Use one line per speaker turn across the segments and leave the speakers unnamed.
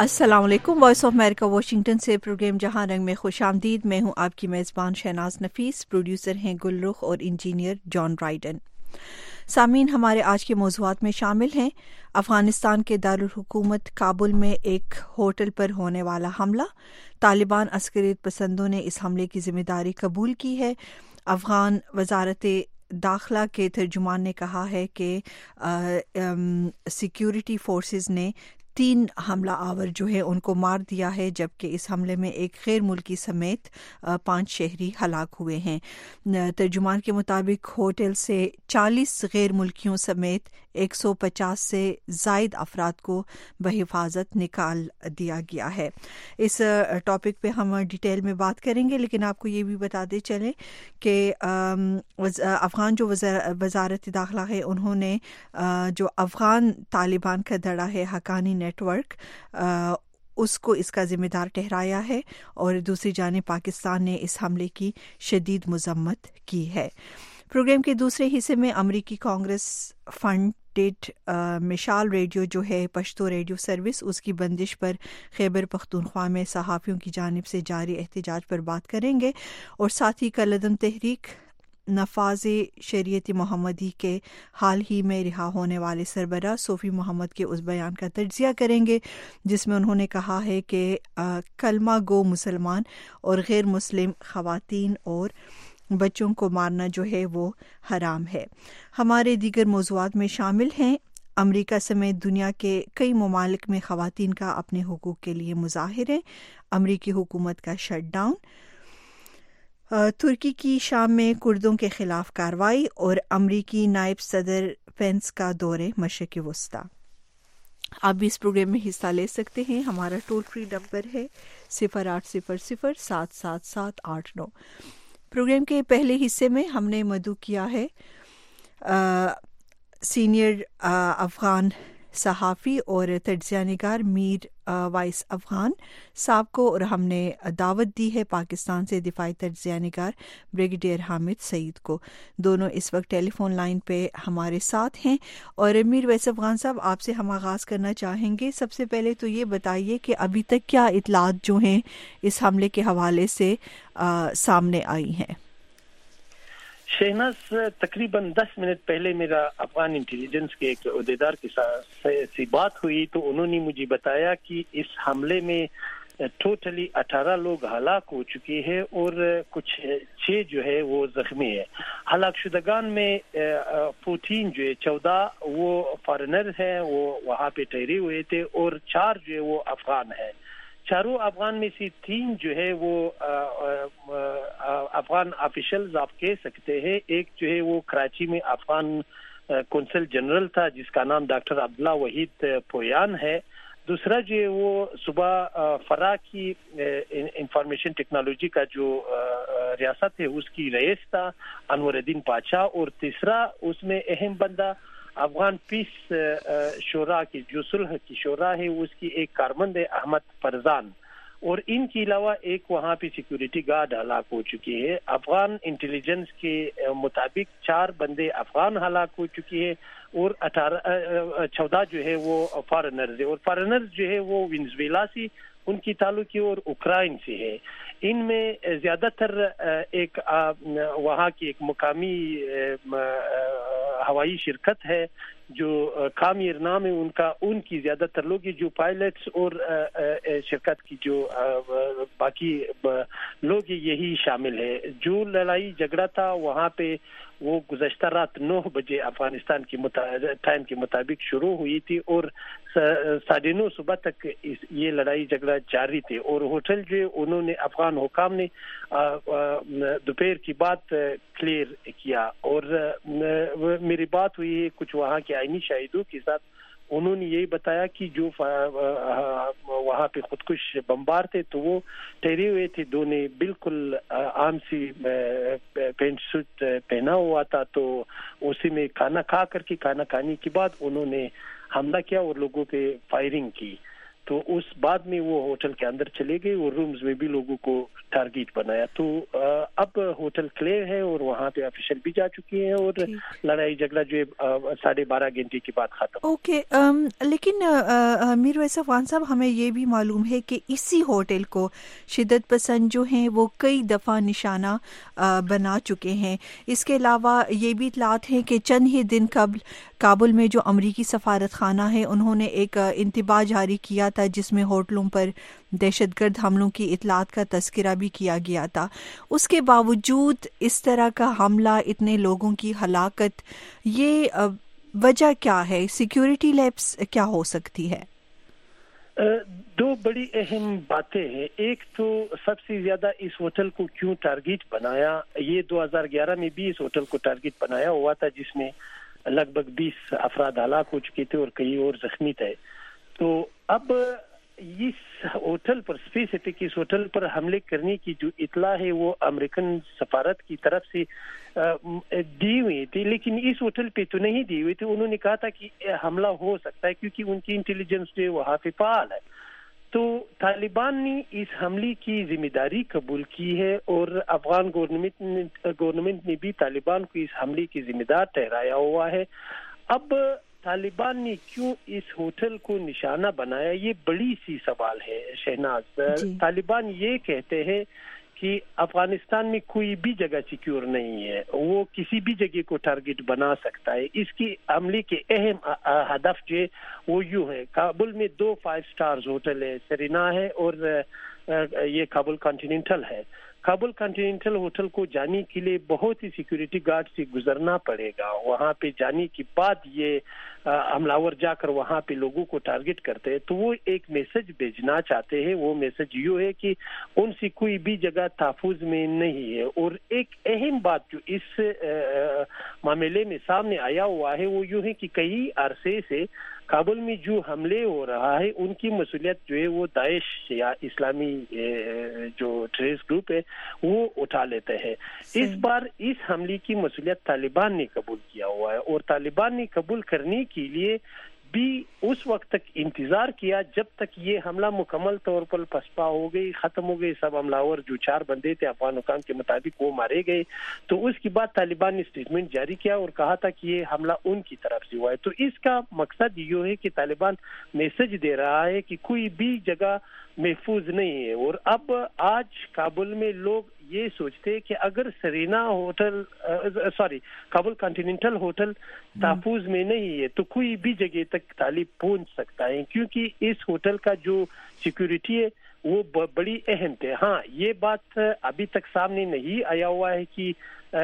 अस्सलाम वालेकुम। Voice of America Washington से प्रोग्राम जहां रंग में खुशामदीद। मैं हूं आपकी मेज़बान शहनाज नफीस। प्रोड्यूसर हैं गुलरुख और इंजीनियर जॉन राइडन। सामीन, हमारे आज के मौज़ूआत में शामिल हैं अफ़गानिस्तान के दारुल हुकूमत काबुल में एक होटल पर होने वाला हमला, तालिबान अस्करियत पसंदों ने इस हमले की जिम्मेदारी कबूल की है, अफ़गान वज़ारत दाखिला के तर्जुमान ने कहा है कि सिक्योरिटी फोर्सेस ने 3 हमला आवर जो है उनको मार दिया है, जबकि इस हमले में एक गैर मुल्की समेत 5 शहरी हलाक हुए हैं। तर्जुमान के मुताबिक होटल से 40 गैर मुल्कियों समेत 150 से ज़ायद अफराद को बहिफाजत निकाल दिया गया है। इस टॉपिक पे हम डिटेल में बात करेंगे, लेकिन आपको ये भी बताते चलें कि अफ़गान जो वज़ारत दाखिला है उन्होंने जो अफ़गान तालिबान का धड़ा है हकानी नेटवर्क उसको इसका ज़िम्मेदार ठहराया है, और दूसरी जानिब पाकिस्तान ने इस हमले की शदीद मज़म्मत की है। प्रोग्राम के दूसरे हिस्से में अमरीकी कांग्रेस फंडेड मिसाल रेडियो जो है पश्तो रेडियो सर्विस, उसकी बंदिश पर खैबर पख्तूनख्वा में सहाफ़ियों की जानिब से जारी एहतजाज पर बात करेंगे, और साथ ही कलदम तहरीक नफाज शरीयत मोहम्मदी के हाल ही में रिहा होने वाले सरबराह सोफ़ी मोहम्मद के उस बयान का तज्ज़िया करेंगे जिसमें उन्होंने कहा है कि कलमा गो मुसलमान और गैर मुस्लिम ख़वातीन और बच्चों को मारना जो है वो हराम है। हमारे दीगर मौज़ूआत में शामिल हैं अमेरिका समेत दुनिया के कई ममालिक में ख़वातीन का अपने हुकूक के लिए मुज़ाहिरे, अमेरिकी हुकूमत का शटडाउन, तुर्की की शाम में कुर्दों के खिलाफ कार्रवाई, और अमरीकी नायब सदर पेंस का दौरे मशरिक़ वस्ता। आप भी इस प्रोग्राम में हिस्सा ले सकते हैं। हमारा टोल फ्री नंबर है 0800-777-889। प्रोग्राम के पहले हिस्से में हमने मदऊ किया है सीनियर अफ़गान सहाफ़ी और तज्ज़िया निगार मीर वाइस अफ़गान साहब को, और हमने दावत दी है पाकिस्तान से दिफाई तज्ज़िया निगार ब्रिगेडियर हामिद सईद को। दोनों इस वक्त टेलीफोन लाइन पे हमारे साथ हैं। और मीर वाइस अफ़गान साहब, आपसे हम आगाज़ करना चाहेंगे। सबसे पहले तो ये बताइए कि अभी तक क्या इत्तलात जो हैं इस हमले के हवाले से सामने आई हैं।
शहनाज, तकरीबन 10 मिनट पहले मेरा अफगान इंटेलिजेंस के एक अहदेदार के साथ सी बात हुई, तो उन्होंने मुझे बताया कि इस हमले में टोटली 18 लोग हलाक हो चुके हैं और कुछ 6 जो है वो जख्मी है। हलाक शुदगान में 14 जो है 14 वो फॉरेनर हैं, वो वहाँ पे ठहरे हुए थे, और 4 जो है वो अफगान है। चारों अफगान में से 3 जो है वो अफगान ऑफिशियल्स आप कह सकते हैं। एक जो है वो कराची में अफगान कौंसल जनरल था जिसका नाम डॉक्टर अब्दुल्ला वहीद पोयान है। दूसरा जो है वो सुबह फरा की इंफॉर्मेशन टेक्नोलॉजी का जो रियासत है उसकी रईस था अनवरुद्दीन पाशा, और तीसरा उसमें अहम बंदा अफगान पीस शोरा की जो सुलह की शोरा है उसकी एक कारमंद है अहमद फरजान, और इनके अलावा एक वहाँ पे सिक्योरिटी गार्ड हलाक हो चुके हैं। अफगान इंटेलिजेंस के मुताबिक 4 बंदे अफगान हलाक हो चुके हैं और 14 जो है वो फॉरेनर्स है, और फॉरेनर्स जो है वो वेनेजुएला से उनकी ताल्लुकी और उक्राइन से है। इनमें ज्यादातर एक वहाँ की एक मुकामी हवाई शिरकत है जो कामिर नाम है उनका, उनकी ज्यादातर लोग जो पायलट्स और शिरकत की जो बाकी लोग यही शामिल है। जो लड़ाई झगड़ा था वहाँ पे वो गुज़श्ता रात 9 बजे अफगानिस्तान की टाइम के मुताबिक शुरू हुई थी और 9:30 सुबह तक ये लड़ाई झगड़ा जारी थी। और होटल जो उन्होंने अफगान हुकाम ने दोपहर की बात क्लियर किया, और मेरी बात हुई है कुछ वहाँ के आईनी शाहिदों के साथ। उन्होंने यही बताया कि जो वहाँ पे खुदकुश बमबार थे तो वो ठहरे हुए थे, दो ने बिल्कुल आम सी पेंट सूट पहना हुआ था, तो उसी में खाना खा करके खाना खाने के बाद उन्होंने हमला किया और लोगों पे फायरिंग की। تو اس بعد میں وہ ہوٹل کے اندر چلے گئے اور رومز میں بھی لوگوں کو ٹارگیٹ بنایا. تو اب ہوٹل کلیئر ہے اور وہاں پہ آفیشل بھی جا چکے ہیں اور لڑائی جھگڑا جو 12.5 گھنٹے کے بعد ختم.
اوکے لیکن میر ویس افغان صاحب ہمیں یہ بھی معلوم ہے کہ اسی ہوٹل کو شدت پسند جو ہیں وہ کئی دفعہ نشانہ بنا چکے ہیں. اس کے علاوہ یہ بھی اطلاعات ہیں کہ چند ہی دن قبل کابل میں جو امریکی سفارت خانہ ہے انہوں نے ایک انتباہ جاری کیا تھا جس میں ہوٹلوں پر دہشت گرد حملوں کی اطلاعات کا تذکرہ بھی کیا گیا تھا. اس کے باوجود اس طرح کا حملہ، اتنے لوگوں کی ہلاکت، یہ وجہ کیا ہے؟ سیکیورٹی لیپس کیا ہو سکتی ہے؟
دو بڑی اہم باتیں ہیں. ایک تو سب سے زیادہ اس ہوٹل کو کیوں ٹارگیٹ بنایا، یہ 2011 میں بھی اس ہوٹل کو ٹارگیٹ بنایا ہوا تھا جس میں لگ بھگ 20 افراد ہلاک ہو چکے تھے اور کئی اور زخمی تھے. تو اب اس ہوٹل پر اسپیسیفک اس ہوٹل پر حملے کرنے کی جو اطلاع ہے وہ امریکن سفارت کی طرف سے دی ہوئی تھی، لیکن اس ہوٹل پہ تو نہیں دی ہوئی تھی. انہوں نے کہا تھا کہ حملہ ہو سکتا ہے کیونکہ ان کی انٹیلیجنس جو وہاں پہ فعال ہے. تو طالبان نے اس حملے کی ذمہ داری قبول کی ہے اور افغان گورنمنٹ نے بھی طالبان کو اس حملے کی ذمہ دار ٹھہرایا ہوا ہے. اب طالبان نے کیوں اس ہوٹل کو نشانہ بنایا، یہ بڑی سی سوال ہے شہناز. طالبان یہ کہتے ہیں کہ افغانستان میں کوئی بھی جگہ سیکیور نہیں ہے، وہ کسی بھی جگہ کو ٹارگٹ بنا سکتا ہے. اس کی عملی کے اہم ہدف جو وہ یوں ہے، کابل میں 2 5 سٹارز ہوٹل ہے، سرینا ہے اور یہ کابل کانٹیننٹل ہے. کابل کانٹیننٹل ہوٹل کو جانے کے لیے بہت ہی سیکیورٹی گارڈ سے گزرنا پڑے گا. وہاں پہ جانے کے بعد یہ حملہ جا کر وہاں پہ لوگوں کو ٹارگٹ کرتے ہیں. تو وہ ایک میسج بھیجنا چاہتے ہیں. وہ میسج یہ ہے کہ ان سے کوئی بھی جگہ تحفظ میں نہیں ہے. اور ایک اہم بات جو اس معاملے میں سامنے آیا ہوا ہے وہ یہ ہے کہ کئی عرصے سے کابل میں جو حملے ہو رہا ہے ان کی مسئولیت جو ہے وہ داعش یا اسلامی جو ٹیررسٹ گروپ ہے وہ اٹھا لیتے ہیں. اس بار اس حملے کی مسئولیت طالبان نے قبول کیا ہوا ہے اور طالبان نے قبول کرنے کے لیے بھی اس وقت تک انتظار کیا جب تک یہ حملہ مکمل طور پر پسپا ہو گئی، ختم ہو گئی. سب حملہ جو 4 بندے تھے افغان حکام کے مطابق وہ مارے گئے. تو اس کے بعد طالبان نے اسٹیٹمنٹ جاری کیا اور کہا تھا کہ یہ حملہ ان کی طرف سے ہوا ہے. تو اس کا مقصد یہ ہے کہ طالبان میسج دے رہا ہے کہ کوئی بھی جگہ محفوظ نہیں ہے. اور اب آج کابل میں لوگ یہ سوچتے کہ اگر Serena hotel Kabul continental hotel تحفظ میں نہیں ہے تو کوئی بھی جگہ تک طالب پہنچ سکتا ہے، کیونکہ اس ہوٹل کا جو سیکیورٹی ہے وہ بڑی اہم ہے. ہاں یہ بات ابھی تک سامنے نہیں آیا ہوا ہے کہ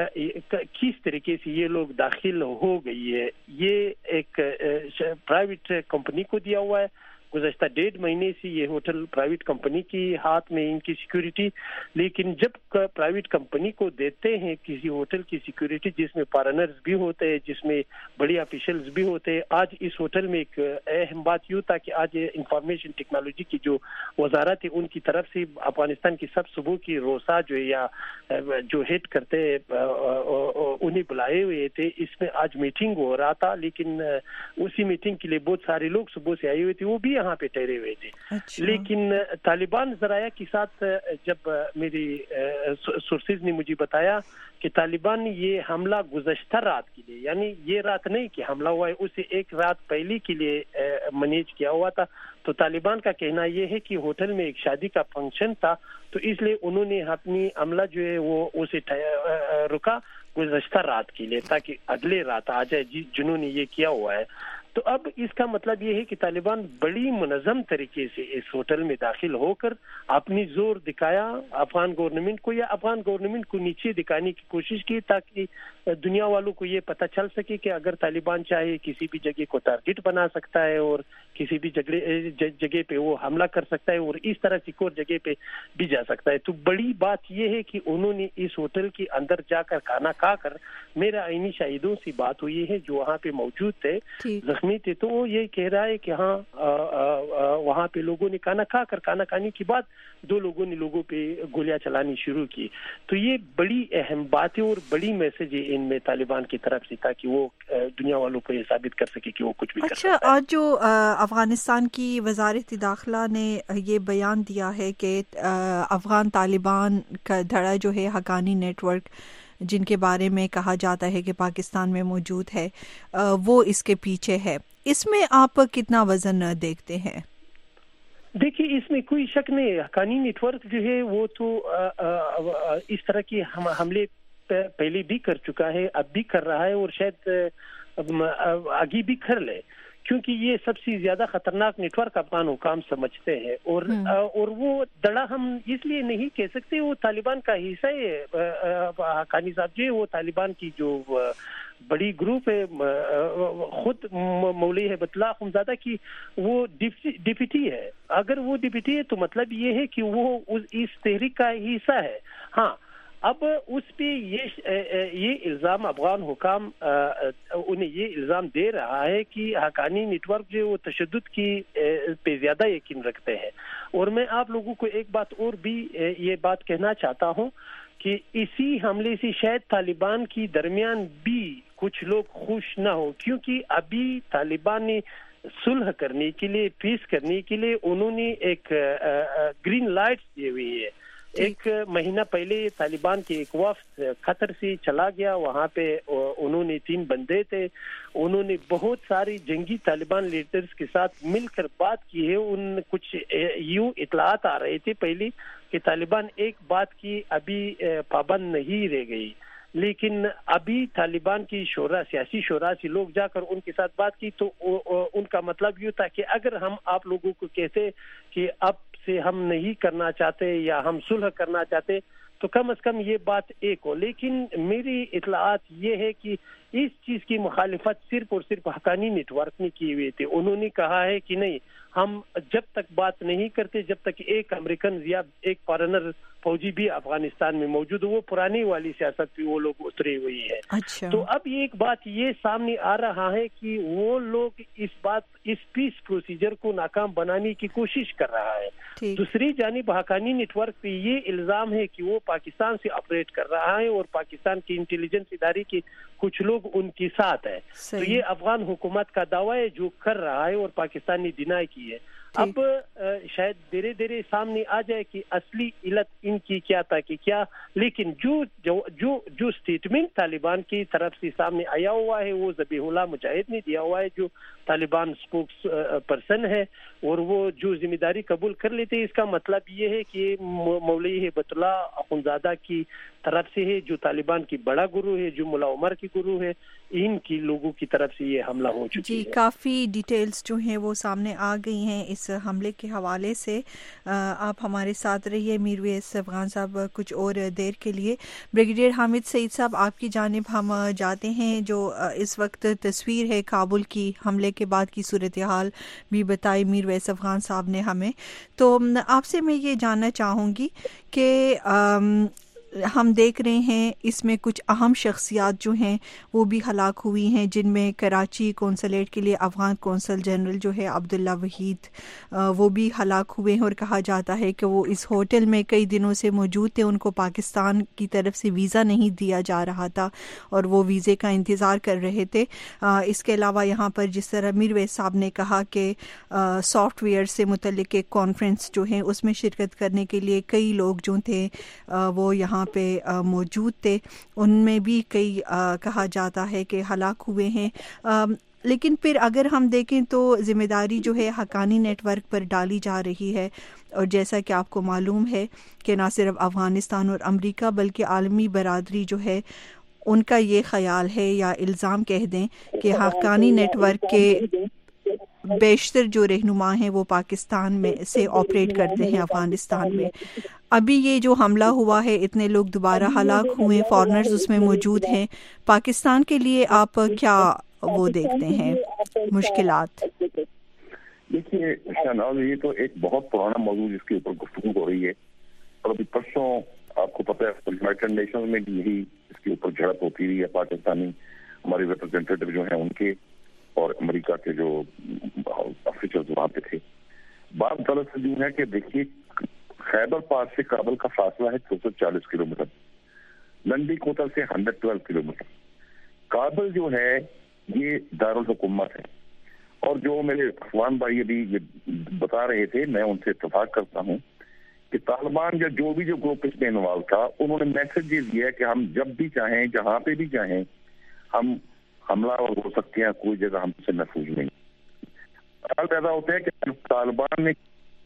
کس طریقے سے یہ لوگ داخل ہو گئی ہے. یہ ایک پرائیویٹ کمپنی کو دیا ہوا ہے. گزشتہ 1.5 مہینے سے یہ ہوٹل پرائیویٹ کمپنی کی ہاتھ میں ان کی سیکیورٹی. لیکن جب پرائیویٹ کمپنی کو دیتے ہیں کسی ہوٹل کی سیکیورٹی جس میں فارنرز بھی ہوتے ہیں، جس میں بڑی آفیشلز بھی ہوتے ہیں. آج اس ہوٹل میں ایک اہم بات یوں تھا کہ آج انفارمیشن ٹیکنالوجی کی جو وزارت ہے ان کی طرف سے افغانستان کی سب صوبوں کی روسا جو ہے یا جو ہیڈ کرتے انہیں بلائے ہوئے تھے. اس میں آج میٹنگ ہو رہا تھا، لیکن اسی میٹنگ کے لیے بہت سارے لوگ صبح سے آئے ہوئے تھے، وہ بھی یہاں پہ ٹھہرے ہوئے تھے. لیکن طالبان ذرائع کے ساتھ جب میری سورسز نے مجھے بتایا کہ طالبان نے یہ حملہ گزشتہ رات کے لیے، یعنی یہ رات نہیں کہ حملہ ہوا ہے، اسے ایک رات پہلے کے لیے مینیج کیا ہوا تھا. تو طالبان کا کہنا یہ ہے کہ ہوٹل میں ایک شادی کا فنکشن تھا تو اس لیے انہوں نے اپنی عملہ جو ہے وہ اسے رکا گزشتہ رات کے لیے تاکہ اگلے رات آ جائے جنہوں نے یہ کیا ہوا ہے. تو اب اس کا مطلب یہ ہے کہ طالبان بڑی منظم طریقے سے اس ہوٹل میں داخل ہو کر اپنی زور دکھایا افغان گورنمنٹ کو، یا افغان گورنمنٹ کو نیچے دکھانے کی کوشش کی تاکہ دنیا والوں کو یہ پتہ چل سکے کہ اگر طالبان چاہے کسی بھی جگہ کو ٹارگٹ بنا سکتا ہے اور کسی بھی جگہ پہ وہ حملہ کر سکتا ہے اور اس طرح کی کوئی جگہ پہ بھی جا سکتا ہے. تو بڑی بات یہ ہے کہ انہوں نے اس ہوٹل کے اندر جا کر کھانا کھا کر، میرا عینی شاہدوں سے بات ہوئی ہے جو وہاں پہ موجود تھے، زخمی जख्मी थे, तो वो ये कह रहा है कि हाँ वहाँ पे लोगों ने खाना खाने के बाद 2 लोगों ने लोगों पे गोलियां चलानी शुरू की। तो ये बड़ी अहम बात है और बड़ी मैसेज है इनमें तालिबान की तरफ से, ताकि वो दुनिया वालों को ये साबित कर सके कि वो कुछ भी कर सकता है।
आज जो अफगानिस्तान की वज़ारत दाखिला ने ये बयान दिया है कि अफगान तालिबान का धड़ा जो है हक्कानी नेटवर्क, जिनके बारे में कहा जाता है कि पाकिस्तान में मौजूद है, वो इसके पीछे है, इसमें आप कितना वजन देखते हैं?
देखिए, इसमें कोई शक नहीं है, हक्कानी नेटवर्क जो है वो तो इस तरह की हमले पहले भी कर चुका है, अब भी कर रहा है और शायद आगे भी कर ले, क्योंकि ये सबसे ज्यादा खतरनाक नेटवर्क अफगान हुकाम समझते हैं। और वो दड़ा हम इसलिए नहीं कह सकते वो तालिबान का हिस्सा है। हक्कानी साहब जी, वो तालिबान की जो बड़ी ग्रुप है, खुद मौलवी हिबतुल्लाह अखुंज़ादा की वो डिप्टी है। अगर वो डिप्टी है तो मतलब ये है कि वो इस तहरीक का हिस्सा है। हाँ, अब उस पे ये इल्ज़ाम अफगान हुकाम उन्हें ये इल्ज़ाम दे रहा है कि हक्कानी नेटवर्क जो वो तशद्दुद की पे ज़्यादा यकीन रखते हैं। और मैं आप लोगों को एक बात और भी ये बात कहना चाहता हूँ कि इसी हमले से शायद तालिबान की दरमियान भी कुछ लोग खुश ना हो, क्योंकि अभी तालिबान ने सुलह करने के लिए, पीस करने के लिए उन्होंने एक ग्रीन लाइट दी हुई है। एक महीना पहले तालिबान के एक वफ्द कतर से चला गया, वहाँ पे उन्होंने 3 बंदे थे, उन्होंने बहुत सारी जंगी तालिबान लीडर्स के साथ मिलकर बात की है। उन कुछ यूं इतलात आ रहे थे पहले कि तालिबान एक बात की अभी पाबंद नहीं रह गई, लेकिन अभी तालिबान की शोरा, सियासी शोरा से लोग जाकर उनके साथ बात की, तो उनका मतलब यूँ था कि अगर हम आप लोगों को कहते कि अब से हम नहीं करना चाहते या हम सुलह करना चाहते, तो कम से कम ये बात एक हो। लेकिन मेरी इतलात ये है कि इस चीज़ की मुखालिफत सिर्फ और सिर्फ हक्कानी नेटवर्क ने की हुई थी। उन्होंने कहा है कि नहीं, हम जब तक बात नहीं करते जब तक एक अमेरिकन या एक फॉरेनर फौजी भी अफगानिस्तान में मौजूद हो, वो पुरानी वाली सियासत पे वो लोग उतरे हुई है।
अच्छा।
तो अब ये एक बात ये सामने आ रहा है कि वो लोग इस पीस प्रोसीजर को नाकाम बनाने की कोशिश कर रहा है। दूसरी जानिब हक्कानी नेटवर्क पे ये इल्जाम है कि वो पाकिस्तान से ऑपरेट कर रहा है और पाकिस्तान की इंटेलिजेंस इदारे के कुछ लोग उनके साथ है। तो ये अफगान हुकूमत का दावा है जो कर रहा है और पाकिस्तान ने डिनाई की है। अब शायद धीरे धीरे सामने आ जाए कि असली इलत इनकी क्या था कि क्या, लेकिन जो स्टेटमेंट तालिबान की तरफ से सामने आया हुआ है वो ज़बीहुल्लाह मुजाहिद ने दिया हुआ है, जो तालिबान स्पोक्स पर्सन है, और वो जो जिम्मेदारी कबूल कर लेते हैं, इसका मतलब ये है कि मौलवी हिबतुल्लाह अखुंज़ादा की तरफ से है, जो तालिबान की बड़ा गुरु है, जो मुल्ला उमर की गुरु है, इनकी लोगों की तरफ से ये हमला हो चुकी है।
जी, काफ़ी डिटेल्स जो हैं वो सामने आ गई हैं इस हमले के हवाले से। आप हमारे साथ रहिए मीरवैस अफगान साहब कुछ और देर के लिए। ब्रिगेडियर हामिद सईद साहब, आपकी जानिब हम जाते हैं। जो इस वक्त तस्वीर है काबुल की, हमले के बाद की सूरत हाल भी बताई मीरवैस अफगान साहब ने हमें। तो आपसे मैं ये जानना चाहूँगी कि हम देख रहे हैं इसमें कुछ अहम शख्सियात जो हैं वो भी हलाक हुई हैं, जिनमें कराची कौंसलेट के लिए अफगान कौंसल जनरल जो है अब्दुल्ला वहीद, वो भी हलाक हुए हैं। और कहा जाता है कि वो इस होटल में कई दिनों से मौजूद थे, उनको पाकिस्तान की तरफ से वीज़ा नहीं दिया जा रहा था और वो वीज़े का इंतज़ार कर रहे थे। इसके अलावा यहाँ पर जिस तरह मीरवैस साहब ने कहा कि सॉफ्टवेयर से मुतल्लिक एक कॉन्फ्रेंस जो है उसमें शिरकत करने के लिए कई लोग जो थे वो यहाँ पे मौजूद थे, उनमें भी कई कहा जाता है कि हलाक हुए हैं। लेकिन फिर अगर हम देखें तो जिम्मेदारी जो है हक्कानी नेटवर्क पर डाली जा रही है, और जैसा कि आपको मालूम है कि ना सिर्फ अफ़गानिस्तान और अमेरिका बल्कि आलमी बरादरी जो है उनका ये ख्याल है या इल्ज़ाम कह दें कि हक्कानी नेटवर्क के बेशतर जो रहनुमा हैं वो पाकिस्तान में से ऑपरेट करते हैं अफ़गानिस्तान में। अभी ये जो हमला हुआ है, इतने लोग दोबारा हलाक हुए, फॉरेनर्स उसमें मौजूद हैं, पाकिस्तान के लिए आप क्या वो देखते हैं मुश्किलात?
देखिए शहनाज, ये तो एक बहुत पुराना मौजूद जिसके ऊपर गुफ्तगू हो रही है, और अभी परसों आपको पता है यूनाइटेड नेशंस में भी यही इसके ऊपर झड़प होती रही है। पाकिस्तानी हमारे रिप्रेजेंटेटिव जो हैं उनके, اور امریکہ کے جو آفیسرز وہاں پہ تھے. بات دراصل یوں ہے کہ دیکھیے خیبر پاس سے کابل کا فاصلہ ہے 240 کلومیٹر, لنڈی کوتل سے 112 کلومیٹر. کابل جو ہے یہ دارالحکومت ہے, اور جو میرے اخوان بھائی ابھی بتا رہے تھے میں ان سے اتفاق کرتا ہوں کہ طالبان یا جو گروپ اس میں انوالو تھا انہوں نے میسج یہ دیا کہ ہم جب بھی چاہیں جہاں پہ بھی چاہیں ہم حملہ ہو سکتے ہیں, کوئی جگہ ہم سے محفوظ نہیں. سوال پیدا ہوتا ہے کہ طالبان نے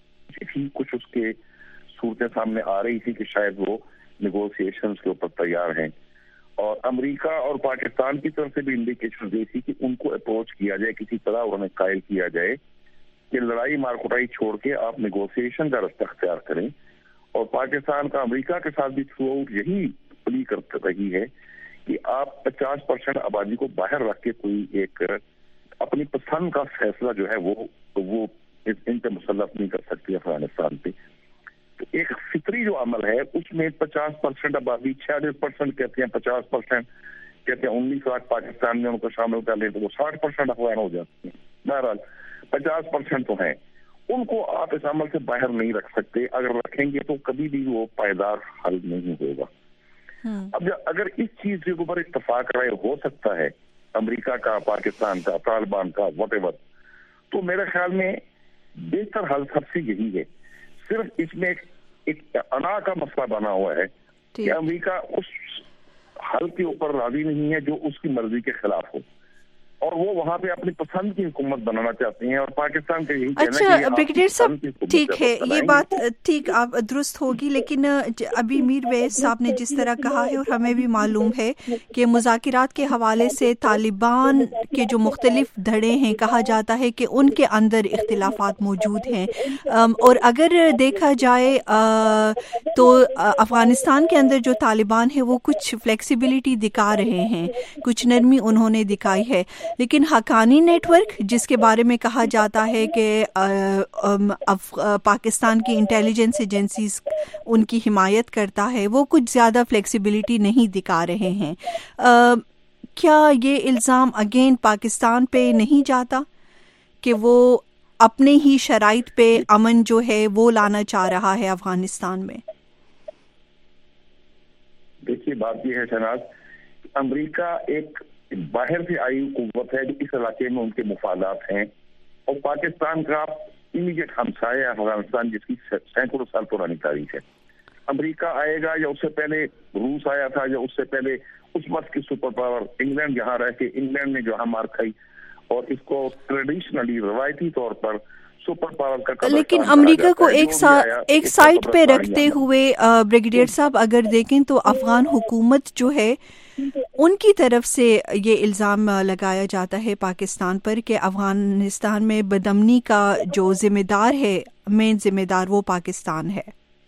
کچھ اس کے صورتیں سامنے آ رہی تھی کہ شاید وہ نیگوسیشنز کے اوپر تیار ہیں, اور امریکہ اور پاکستان کی طرف سے بھی انڈیکیشن دی تھی کہ ان کو اپروچ کیا جائے, کسی طرح انہیں قائل کیا جائے کہ لڑائی مار کٹائی چھوڑ کے آپ نیگوسیشن کا رستہ اختیار کریں. اور پاکستان کا امریکہ کے ساتھ بھی تھرو آؤٹ یہی پلی کر رہی ہے کہ آپ 50% آبادی کو باہر رکھ کے کوئی ایک اپنی پسند کا فیصلہ جو ہے وہ ان پہ مسلط نہیں کر سکتی افغانستان پہ. تو ایک فطری جو عمل ہے اس میں 50% آبادی, 46% کہتے ہیں, 50% کہتے ہیں 19 لاکھ پاکستان میں ان کو شامل کر لیں تو وہ 60% افغان ہو جاتے ہیں. بہرحال 50% تو ہیں, ان کو آپ اس عمل سے باہر نہیں رکھ سکتے. اگر رکھیں گے تو کبھی بھی وہ پائیدار حل نہیں ہوگا. اب اگر اس چیز کے اوپر اتفاق رائے ہو سکتا ہے امریکہ کا, پاکستان کا, طالبان کا, واٹ ایور, تو میرے خیال میں بہتر حل سب سے یہی ہے. صرف اس میں ایک انا کا مسئلہ بنا ہوا ہے کہ امریکہ اس حل کے اوپر راضی نہیں ہے جو اس کی مرضی کے خلاف ہو, اور وہ وہاں پہ اپنی پسند کی حکومت بنانا چاہتے ہیں, اور پاکستان کا یہی کہنا ہے کہ
بریگیڈیئر صاحب ٹھیک ہے, یہ بات ٹھیک آپ درست ہوگی, لیکن ابھی میر ویس صاحب نے جس طرح کہا ہے, اور ہمیں بھی معلوم ہے کہ مذاکرات کے حوالے سے طالبان کے جو مختلف دھڑے ہیں کہا جاتا ہے کہ ان کے اندر اختلافات موجود ہیں, اور اگر دیکھا جائے تو افغانستان کے اندر جو طالبان ہیں وہ کچھ فلیکسیبلٹی دکھا رہے ہیں, کچھ نرمی انہوں نے دکھائی ہے, لیکن حقانی نیٹ ورک جس کے بارے میں کہا جاتا ہے کہ پاکستان کی انٹیلیجنس ایجنسیز ان کی حمایت کرتا ہے, وہ کچھ زیادہ فلیکسیبلٹی نہیں دکھا رہے ہیں. کیا یہ الزام اگین پاکستان پہ نہیں جاتا کہ وہ اپنے ہی شرائط پہ امن جو ہے وہ لانا چاہ رہا ہے افغانستان میں؟
دیکھیے بات یہ ہے شہناز, امریکہ ایک باہر سے آئی قوت ہے جو اس علاقے میں ان کے مفادات ہیں, اور پاکستان کا امیڈیٹ ہمسایہ افغانستان جس کی سینکڑوں سال پرانی تاریخ ہے. امریکہ آئے گا یا اس سے پہلے روس آیا تھا, یا اس سے پہلے اس وقت کی سپر پاور انگلینڈ یہاں رہ کے انگلینڈ نے جو مار کھائی, اور اس کو ٹریڈیشنلی روایتی طور پر سپر پاور کا,
لیکن امریکہ کو ایک سائٹ پہ رکھتے ہوئے بریگیڈیئر صاحب اگر دیکھیں تو افغان حکومت جو ہے ان کی طرف سے یہ الزام لگایا جاتا ہے پاکستان پر کہ افغانستان میں بدامنی کا جو ذمہ دار ہے, مین ذمہ دار وہ پاکستان ہے.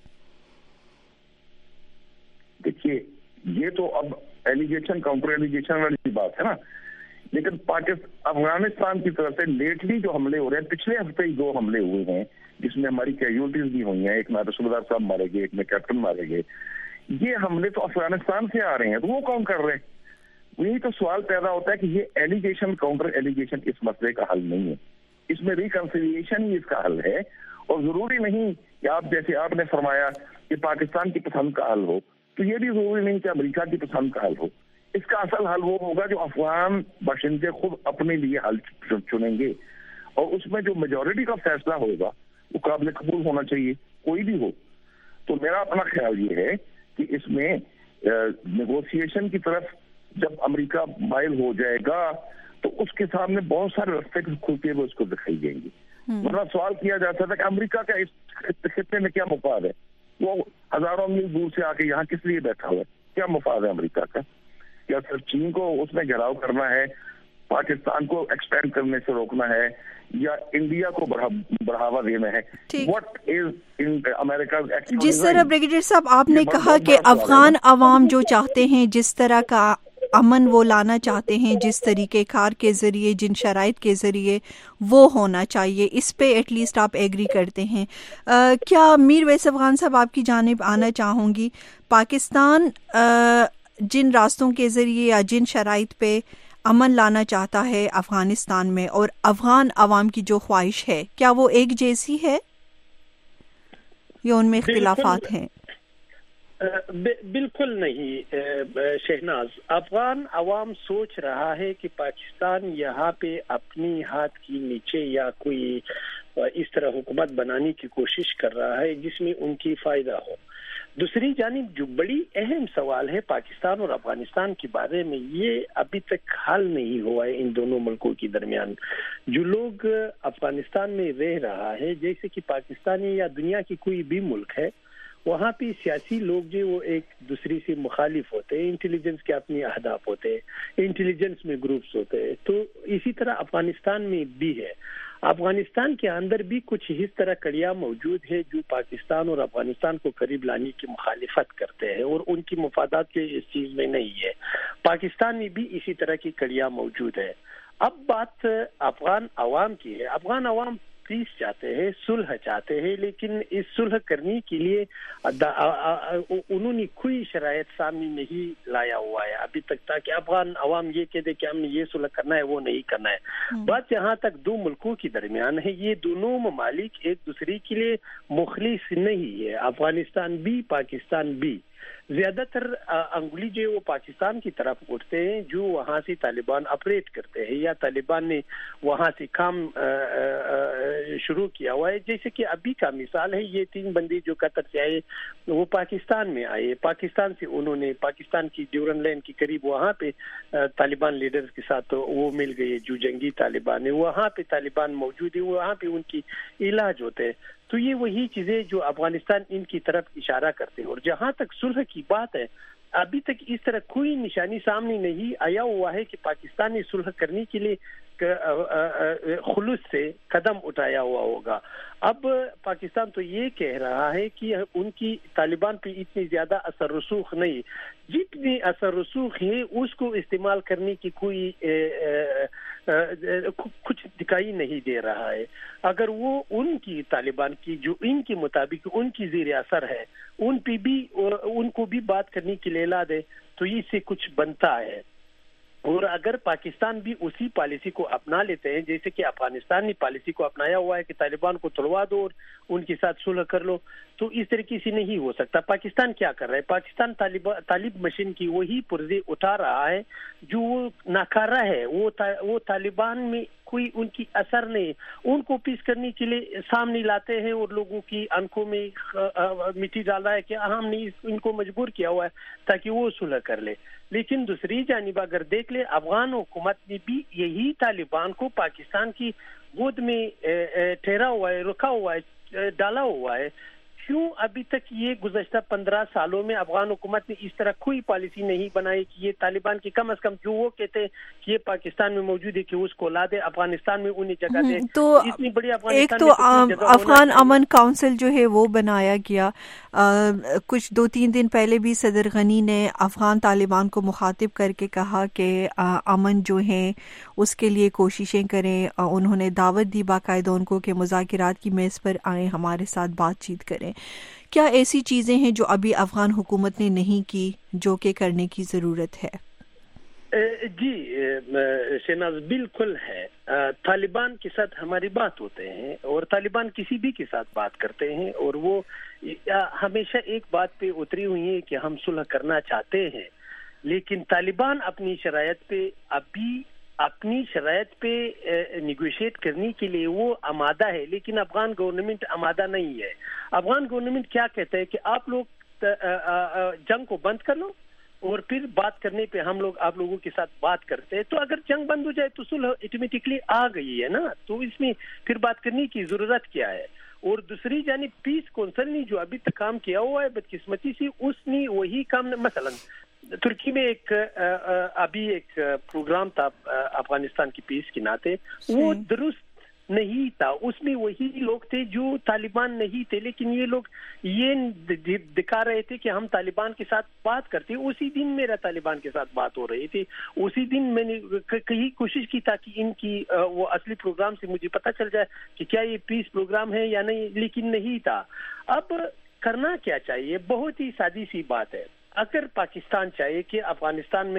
دیکھیے یہ تو اب ایلیگیشن کاؤنٹر ایلیگیشن والی بات ہے نا, لیکن افغانستان کی طرف سے لیٹلی جو حملے ہو رہے ہیں, پچھلے ہفتے ہی 2 حملے ہوئے ہیں جس میں ہماری کیجولٹیز بھی ہوئی ہیں, ایک میں رسول صاحب مارے گئے, ایک میں کیپٹن مارے گئے. یہ حملے تو افغانستان سے آ رہے ہیں, تو وہ کون کر رہے ہیں؟ یہی تو سوال پیدا ہوتا ہے کہ یہ ایلیگیشن کاؤنٹر ایلیگیشن اس مسئلے کا حل نہیں ہے, اس میں ریکنسیلیشن ہی اس کا حل ہے. اور ضروری نہیں کہ آپ جیسے آپ نے فرمایا کہ پاکستان کی پسند کا حل ہو, تو یہ بھی ضروری نہیں کہ امریکہ کی پسند کا حل ہو. اس کا اصل حل وہ ہوگا جو افغان باشندے خود اپنے لیے حل چنیں گے, اور اس میں جو میجورٹی کا فیصلہ ہوگا وہ قابل قبول ہونا چاہیے, کوئی بھی ہو. تو میرا اپنا خیال یہ ہے کہ اس میں نیگوسیشن کی طرف جب امریکہ مائل ہو جائے گا تو اس کے سامنے بہت سارے رستے کھلتے ہوئے اس کو دکھائی جائیں گے. ورنہ سوال کیا جاتا تھا کہ امریکہ کا اس خطے میں کیا مفاد ہے, وہ ہزاروں میل دور سے آ کے یہاں کس لیے بیٹھا ہوا ہے, کیا مفاد ہے امریکہ کا؟ کیا صرف چین کو اس میں گھیراؤ کرنا ہے, پاکستان کو ایکسپینڈ کرنے سے روکنا ہے, یا انڈیا کو بڑھاوا دینا ہے؟ What is in America's actual
جس طرح بریگیڈیئر صاحب آپ نے کہا کہ افغان عوام جو چاہتے ہیں, جس طرح کا امن وہ لانا چاہتے ہیں, جس طریقے کار کے ذریعے, جن شرائط کے ذریعے وہ ہونا چاہیے, اس پہ ایٹ لیسٹ آپ ایگری کرتے ہیں. کیا میر ویس افغان صاحب آپ کی جانب آنا چاہوں گی, پاکستان جن راستوں کے ذریعے یا جن شرائط پہ امن لانا چاہتا ہے افغانستان میں اور افغان عوام کی جو خواہش ہے کیا وہ ایک جیسی ہے یا ان میں اختلافات ہیں؟
بالکل نہیں شہناز، افغان عوام سوچ رہا ہے کہ پاکستان یہاں پہ اپنی ہاتھ کی نیچے یا کوئی اس طرح حکومت بنانے کی کوشش کر رہا ہے جس میں ان کی فائدہ ہو. دوسری جانب جو بڑی اہم سوال ہے پاکستان اور افغانستان کے بارے میں، یہ ابھی تک حل نہیں ہوا ہے ان دونوں ملکوں کے درمیان. جو لوگ افغانستان میں رہ رہا ہے، جیسے کہ پاکستانی یا دنیا کی کوئی بھی ملک ہے، وہاں پہ سیاسی لوگ جو وہ ایک دوسرے سے مخالف ہوتے ہیں، انٹیلیجنس کے اپنے اہداف ہوتے ہیں، انٹیلیجنس میں گروپس ہوتے ہیں. تو اسی طرح افغانستان میں بھی ہے. افغانستان کے اندر بھی کچھ اس طرح کڑیاں موجود ہے جو پاکستان اور افغانستان کو قریب لانے کی مخالفت کرتے ہیں اور ان کی مفادات کے اس چیز میں نہیں ہے. پاکستان میں بھی اسی طرح کی کڑیاں موجود ہے. اب بات افغان عوام کی ہے. افغان عوام پیس چاہتے ہیں، صلح چاہتے ہیں، لیکن اس صلح کرنے کے لیے انہوں نے کوئی شرائط سامنے نہیں لایا ہوا ہے ابھی تک، تاکہ افغان عوام یہ کہہ دے کہ ہم نے یہ صلح کرنا ہے، وہ نہیں کرنا ہے. بات جہاں تک دو ملکوں کے درمیان ہے، یہ دونوں ممالک ایک دوسرے کے لیے مخلص نہیں ہے. افغانستان بھی پاکستان بھی زیادہ تر انگلی جو وہ پاکستان کی طرف اٹھتے ہیں، جو وہاں سے طالبان آپریٹ کرتے ہیں یا طالبان نے وہاں سے کام شروع کیا ہوا ہے. جیسے کہ ابھی کا مثال ہے، یہ 3 بندے جو قطر سے آئے وہ پاکستان میں آئے، پاکستان سے انہوں نے پاکستان کی ڈیورن لائن کے قریب وہاں پہ طالبان لیڈرز کے ساتھ وہ مل گئے جو جنگی طالبان ہیں، وہاں پہ طالبان موجود ہیں، وہاں پہ ان کی علاج ہوتے ہیں. تو یہ وہی چیزیں جو افغانستان ان کی طرف اشارہ کرتے ہیں. اور جہاں تک صلح کی بات ہے، ابھی تک اس طرح کوئی نشانی سامنے نہیں آیا ہوا ہے کہ پاکستان نے صلح کرنے کے لیے خلوص سے قدم اٹھایا ہوا ہوگا. اب پاکستان تو یہ کہہ رہا ہے کہ ان کی طالبان پہ اتنی زیادہ اثر رسوخ نہیں، جتنی اثر رسوخ ہے اس کو استعمال کرنے کی کوئی کچھ دکھائی نہیں دے رہا ہے. اگر وہ ان کی طالبان کی جو ان کے مطابق ان کی زیر اثر ہے، ان کو بھی بات کرنے کے لیے لا دے تو اس سے کچھ بنتا ہے. اور اگر پاکستان بھی اسی پالیسی کو اپنا لیتے ہیں جیسے کہ افغانستان نے پالیسی کو اپنایا ہوا ہے کہ طالبان کو تلوا دو اور ان کے ساتھ صلح کر لو، تو اس طریقے سے نہیں ہو سکتا. پاکستان کیا کر رہا ہے؟ پاکستان طالب مشین کی وہی پرزے اٹھا رہا ہے جو وہ ناکارہ ہے. وہ طالبان میں کوئی ان کی اثر نہیں، ان کو پیس کرنے کے لیے سامنے لاتے ہیں اور لوگوں کی آنکھوں میں مٹی ڈال رہا ہے کہ ہم نے ان کو مجبور کیا ہوا ہے تاکہ وہ صلح کر لے. لیکن دوسری جانب اگر دیکھ لے، افغان حکومت نے بھی یہی طالبان کو پاکستان کی گود میں ٹھہرا ہوا ہے، رکھا ہوا ہے، ڈالا ہوا ہے. کیوں ابھی تک یہ گزشتہ 15 سالوں میں افغان حکومت نے اس طرح کوئی پالیسی نہیں بنائی کہ یہ طالبان کی کم از کم جو وہ کہتے ہیں کہ یہ پاکستان میں موجود ہے کہ اس کو لا دے، افغانستان میں انہیں جگہ دے.
تو
اتنی بڑی
ایک تو افغان امن کونسل جو ہے وہ بنایا گیا. کچھ 2-3 دن پہلے بھی صدر غنی نے افغان طالبان کو مخاطب کر کے کہا کہ امن جو ہے اس کے لیے کوششیں کریں. انہوں نے دعوت دی باقاعدہ ان کو کہ مذاکرات کی میز پر آئیں، ہمارے ساتھ بات چیت کریں. کیا ایسی چیزیں ہیں جو ابھی افغان حکومت نے نہیں کی جو کہ کرنے کی ضرورت ہے؟
جی شہناز، بالکل ہے. طالبان کے ساتھ ہماری بات ہوتے ہیں اور طالبان کسی بھی کے ساتھ بات کرتے ہیں اور وہ ہمیشہ ایک بات پہ اتری ہوئی ہے کہ ہم صلح کرنا چاہتے ہیں. لیکن طالبان اپنی شرائط پہ نیگوشیٹ کرنے کے لیے وہ آمادہ ہے، لیکن افغان گورنمنٹ آمادہ نہیں ہے. افغان گورنمنٹ کیا کہتے ہیں کہ آپ لوگ جنگ کو بند کر لو اور پھر بات کرنے پہ ہم لوگ آپ لوگوں کے ساتھ بات کرتے ہیں. تو اگر جنگ بند ہو جائے تو صلح آٹومیٹکلی آ گئی ہے نا، تو اس میں پھر بات کرنے کی ضرورت کیا ہے؟ اور دوسری جانب پیس کونسل نے جو ابھی تک کام کیا ہوا ہے بدقسمتی سے اس نے وہی کام، مثلا ترکی میں ابھی ایک پروگرام تھا افغانستان کی پیس کے ناطے، وہ درست نہیں تھا. اس میں وہی لوگ تھے جو طالبان نہیں تھے، لیکن یہ لوگ یہ دکھا رہے تھے کہ ہم طالبان کے ساتھ بات کرتے. اسی دن میرا طالبان کے ساتھ بات ہو رہی تھی، اسی دن میں نے کہیں کوشش کی تاکہ ان کی وہ اصلی پروگرام سے مجھے پتہ چل جائے کہ کیا یہ پیس پروگرام ہے یا نہیں، لیکن نہیں تھا. اب کرنا کیا چاہیے؟ بہت ہی سادی سی بات ہے. اگر پاکستان چاہے کہ افغانستان میں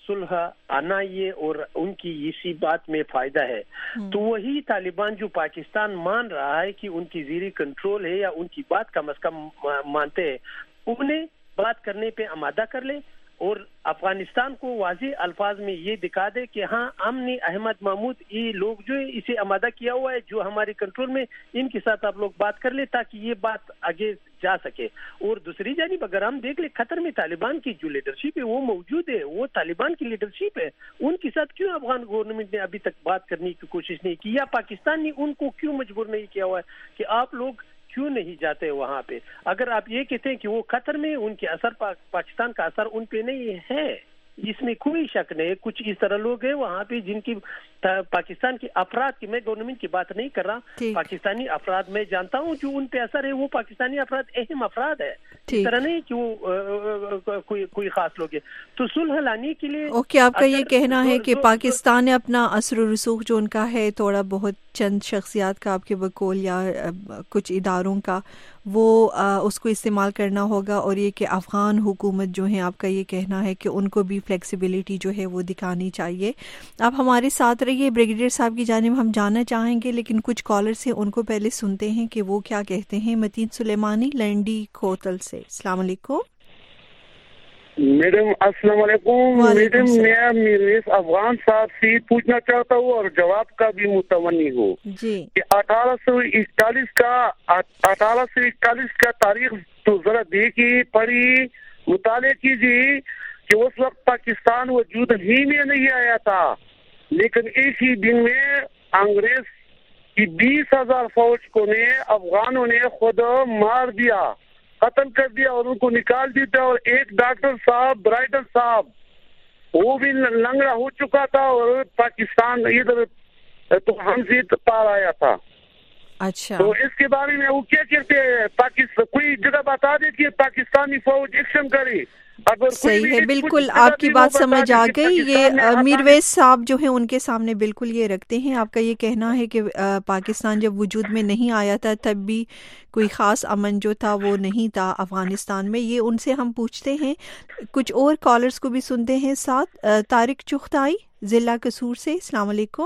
सुलह आना ये और उनकी इसी बात में फायदा है। तो वही तालिबान जो पाकिस्तान मान रहा है कि उनकी ज़ीरी कंट्रोल है या उनकी बात कम से कम मानते हैं, उन्हें बात करने पे आमादा कर ले और अफगानिस्तान को वाज़े अल्फाज में ये दिखा दे कि हाँ, हमने अहमद महमूद ये लोग जो है इसे आमादा किया हुआ है, जो हमारे कंट्रोल में, इनके साथ आप लोग बात कर ले ताकि ये बात आगे जा सके। और दूसरी जानिब अगर हम देख ले, खतर में तालिबान की जो लीडरशिप है वो मौजूद है, वो तालिबान की लीडरशिप है, उनके साथ क्यों अफगान गवर्नमेंट ने अभी तक बात करने की कोशिश नहीं की, या पाकिस्तान ने उनको क्यों मजबूर नहीं किया हुआ है कि आप लोग क्यों नहीं जाते वहाँ पे? अगर आप ये कहते हैं कि वो खतर में, उनके असर पाकिस्तान का असर उन पे नहीं है, इसमें कोई शक नहीं। कुछ इस तरह लोग हैं वहाँ पे जिनकी पाकिस्तान के अफराद की, मैं गवर्नमेंट की बात नहीं कर रहा, पाकिस्तानी अफराद मैं जानता हूँ जो उन पे असर है, वो पाकिस्तानी अफराद अहम अफराद है, इस तरह नहीं कि वो कोई खास लोग है। तो सुलह लाने के लिए
ओके, आपका ये कहना है कि पाकिस्तान ने अपना असर और रसूख जो उनका है थोड़ा बहुत चंद शख्सियात का आपके बकौल या कुछ इदारों का, वो उसको इस्तेमाल करना होगा, और ये कि अफ़गान हुकूमत जो है, आपका ये कहना है कि उनको भी फ्लेक्सिबिलिटी जो है वो दिखानी चाहिए। आप हमारे साथ रहिए, ब्रिगेडियर साहब की जानिब हम जानना चाहेंगे, लेकिन कुछ कॉलर्स हैं उनको पहले सुनते हैं कि वो क्या कहते हैं। मतीन सुलेमानी लंडी कोतल से, अस्सलाम वालेकुम।
मैडम अस्सलाम वालेकुम। मैडम मैं मीरवेस अफगान साहब से पूछना चाहता हूँ और जवाब का भी मुतमन्नी हूँ कि 1841 का तारीख तो जरा देखिए, पढ़ी, मुताले कीजिए कि उस वक्त पाकिस्तान वजूद ही में नहीं आया था, लेकिन एक ही दिन में अंग्रेज की 20,000 फौज को ने अफगानों ने खुद मार दिया, कत्ल कर दिया और उनको निकाल दिया। और एक डॉक्टर साहब, ब्राइडल साहब, वो भी लंगड़ा हो चुका था और पाकिस्तान इधर तो हमसे पार आया था।
अच्छा,
तो इसके बारे में वो क्या कहते हैं, पाकिस्तान कोई जगह बता दे कि पाकिस्तानी फौज एक्शन करे।
सही है, बिल्कुल आपकी बात समझ आ गई। ये मीरवेस साहब जो है उनके सामने बिल्कुल ये रखते हैं। आपका ये कहना है कि पाकिस्तान जब वजूद में नहीं आया था तब भी कोई ख़ास अमन जो था वो नहीं था अफ़गानिस्तान में। ये उनसे हम पूछते हैं। कुछ और कॉलर्स को भी सुनते हैं साथ। तारिक चुगताई ज़िला कसूर से, अस्सलाम वालेकुम।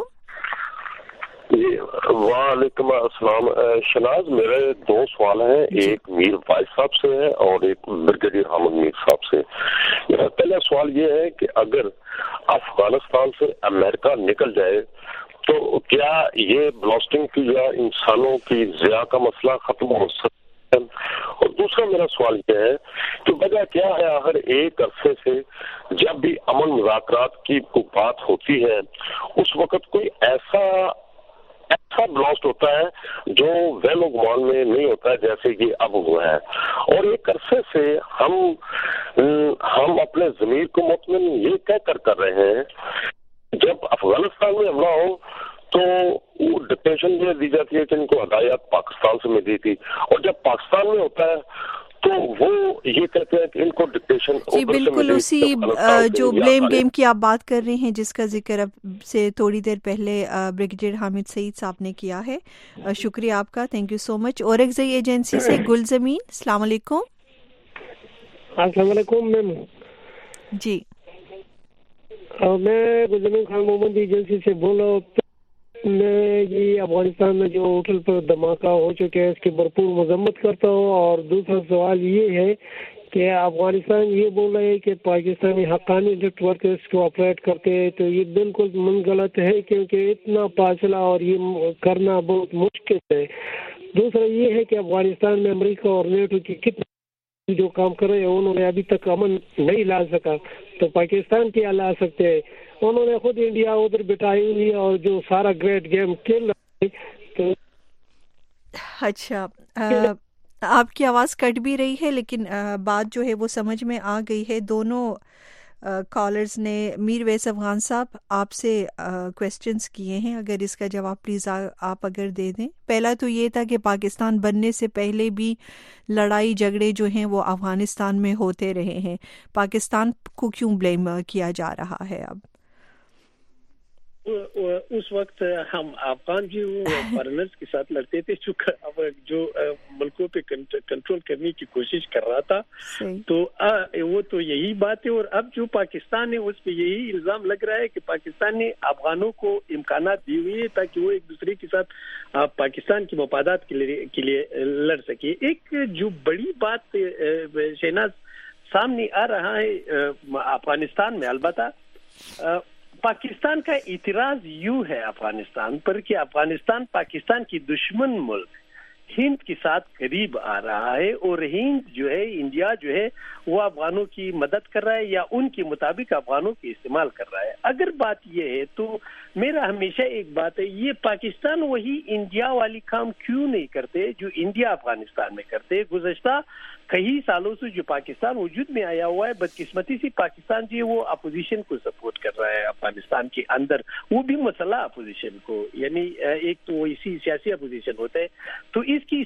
वालेकुम अस्सलाम। शनाज, मेरे दो सवाल हैं, एक मीर वाइस साहब से है और एक ब्रिगेडियर हामिद मीर साहब से। मेरा पहला सवाल ये है कि अगर अफगानिस्तान से अमेरिका निकल जाए तो क्या ये ब्लास्टिंग की या इंसानों की ज़िया का मसला खत्म हो सकता है? और दूसरा मेरा सवाल ये है कि वजह क्या है, आखिर एक अरसे से जब भी अमन मुज़ाकरात की बात होती है उस वक्त कोई ऐसा ब्लास्ट होता है जो वहम गुमान में नहीं होता है जैसे कि अब हुआ है। और एक अरसे से हम अपने ज़मीर को मुतमिन ये कहकर कर रहे हैं, जब अफगानिस्तान में हमला हो तो वो डिक्टेशन ये दी जाती है कि इनको हदायत पाकिस्तान से मिली थी, और जब पाकिस्तान में होता है तो वो ये कहते हैं कि इनको डिक्टेशन
जी बिल्कुल उसी जो ब्लेम गेम की आप बात कर रहे हैं जिसका जिक्र अब से थोड़ी देर पहले ब्रिगेडियर हामिद सईद साहब ने किया है। शुक्रिया आपका, thank you so much. Aurangzai agency से गुलजमीन, अस्सलाम वालेकुम।
अस्सलाम वालेकुम मैम
जी,
मैं गुलजमीन खान मोहम्मद एजेंसी से बोल रहा हूँ। मैं ये अफगानिस्तान में जो होटल पर धमाका हो चुका है इसकी भरपूर मजम्मत करता हूँ। और दूसरा सवाल ये है कि अफगानिस्तान ये बोल रहे हैं कि पाकिस्तानी हक्कानी नेटवर्क इसको ऑपरेट करते हैं, तो ये बिल्कुल मन गलत है क्योंकि इतना फासला और ये करना बहुत मुश्किल है। दूसरा ये है कि अफगानिस्तान में अमेरिका और नेटो की कितने जो काम कर रहे हैं उन्होंने अभी तक अमन नहीं ला सका, तो पाकिस्तान क्या ला सकते हैं? उन्होंने खुद इंडिया उधर बिठाई हुई है और जो सारा ग्रेट गेम खेल रहा है। तो
अच्छा, आपकी आवाज़ कट भी रही है लेकिन बात जो है वो समझ में आ गई है। दोनों कॉलर्स ने, मीर वैस अफगान साहब आपसे क्वेश्चंस किए हैं, अगर इसका जवाब प्लीज़ आप अगर दे दें। पहला तो ये था कि पाकिस्तान बनने से पहले भी लड़ाई झगड़े जो हैं वो अफ़गानिस्तान में होते रहे हैं, पाकिस्तान को क्यों ब्लेम किया जा रहा है अब?
उस वक्त हम अफगान जी फॉरेनर्स के साथ लड़ते थे, जो मुल्कों पे कंट्रोल करने की कोशिश कर रहा था, तो वो तो यही बात है। और अब जो पाकिस्तान है उस पे यही इल्जाम लग रहा है कि पाकिस्तान ने अफगानों को इम्कानात दी हुई है ताकि वो एक दूसरे के साथ पाकिस्तान की मफादात के लिए लड़ सके। एक जो बड़ी बात शहनाज सामने आ रहा है अफगानिस्तान में, अलबत्ता पाकिस्तान का इतिराज यूं है अफगानिस्तान पर कि अफगानिस्तान पाकिस्तान की दुश्मन मुल्क हिंद के साथ करीब आ रहा है, और हिंद जो है, इंडिया जो है, वो अफगानों की मदद कर रहा है या उनके मुताबिक अफगानों के इस्तेमाल कर रहा है। अगर बात ये है तो मेरा हमेशा एक बात है, ये पाकिस्तान वही इंडिया वाली काम क्यों नहीं करते जो इंडिया अफगानिस्तान में करते। गुज़श्ता कई सालों से जो पाकिस्तान वजूद में आया हुआ है, बदकिस्मती से पाकिस्तान जी वो अपोजिशन को सपोर्ट कर रहा है अफगानिस्तान के अंदर, वो भी मसला अपोजिशन को, यानी एक तो इसी सियासी अपोजिशन होता है, तो इसकी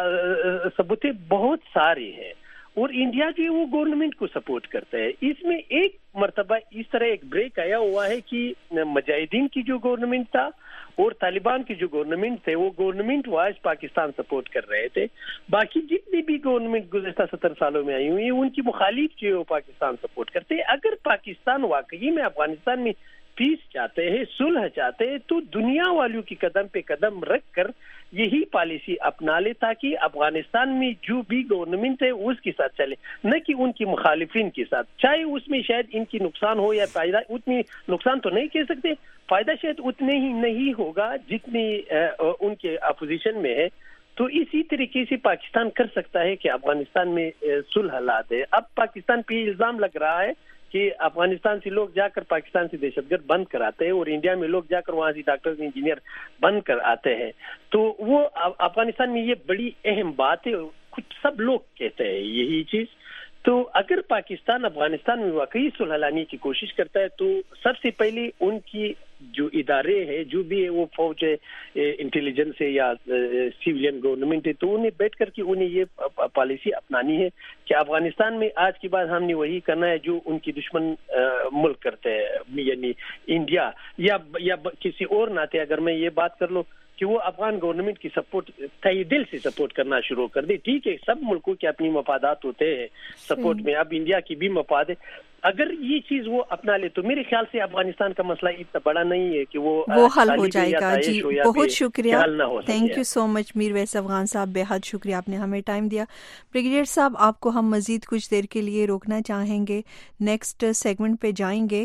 सबूतें बहुत सारी हैं। और इंडिया जो है वो गवर्नमेंट को सपोर्ट करता है। इसमें एक मर्तबा इस तरह एक ब्रेक आया हुआ है कि मुजाहिदीन की जो गवर्नमेंट था और तालिबान की जो गवर्नमेंट थे, वो गवर्नमेंट वाइज पाकिस्तान सपोर्ट कर रहे थे। बाकी जितनी भी गवर्नमेंट गुज़श्ता 70 सालों में आई हुई है, उनकी मुखालिफ जो है वो पाकिस्तान सपोर्ट करते हैं। अगर पाकिस्तान वाकई में अफगानिस्तान में पीस चाहते हैं, सुलह चाहते हैं, तो दुनिया वालों की कदम पे कदम रख कर यही पॉलिसी अपना ले ताकि अफगानिस्तान में जो भी गवर्नमेंट है उसके साथ चले, न कि उनकी मुखालिफिन के साथ। चाहे उसमें शायद इनकी नुकसान हो या फायदा, उतनी नुकसान तो नहीं कह सकते, फायदा शायद उतने ही नहीं होगा जितनी उनके अपोजिशन में है। तो इसी तरीके से पाकिस्तान कर सकता है कि अफगानिस्तान में सुलह ला दे। अब पाकिस्तान पे इल्जाम लग रहा है कि अफगानिस्तान से लोग जाकर पाकिस्तान से दहशतगर्द बंद कराते हैं और इंडिया में लोग जाकर वहां से डॉक्टर इंजीनियर बंद कर आते हैं। तो वो अफगानिस्तान में ये बड़ी अहम बात है, कुछ सब लोग कहते हैं यही चीज। तो अगर पाकिस्तान अफगानिस्तान में वाकई सुलह लाने की कोशिश करता है तो सबसे पहले उनकी जो इदारे हैं, जो भी है, वो फौज है, इंटेलिजेंस है या सिविलियन गवर्नमेंट है, तो उन्हें बैठ करके उन्हें ये पॉलिसी अपनानी है कि अफगानिस्तान में आज के बाद हमने वही करना है जो उनकी दुश्मन मुल्क करते हैं, यानी इंडिया या किसी और नाते अगर मैं ये बात कर लूँ कि वो अफगान गवर्नमेंट की सपोर्ट तहे दिल से सपोर्ट करना शुरू कर दे। ठीक है, सब मुल्कों के अपनी मफादात होते हैं सपोर्ट में, अब इंडिया की भी मफाद है। अगर ये चीज वो अपना ले तो मेरे ख्याल से अफगानिस्तान का मसला इतना बड़ा नहीं है कि वो
हल हो जाएगा। जी बहुत शुक्रिया, thank you so much Mir Wais Afghan साहब, बेहद शुक्रिया, आपने हमें टाइम दिया। ब्रिगेडियर साहब, आपको हम मजीद कुछ देर के लिए रोकना चाहेंगे, नेक्स्ट सेगमेंट पे जाएंगे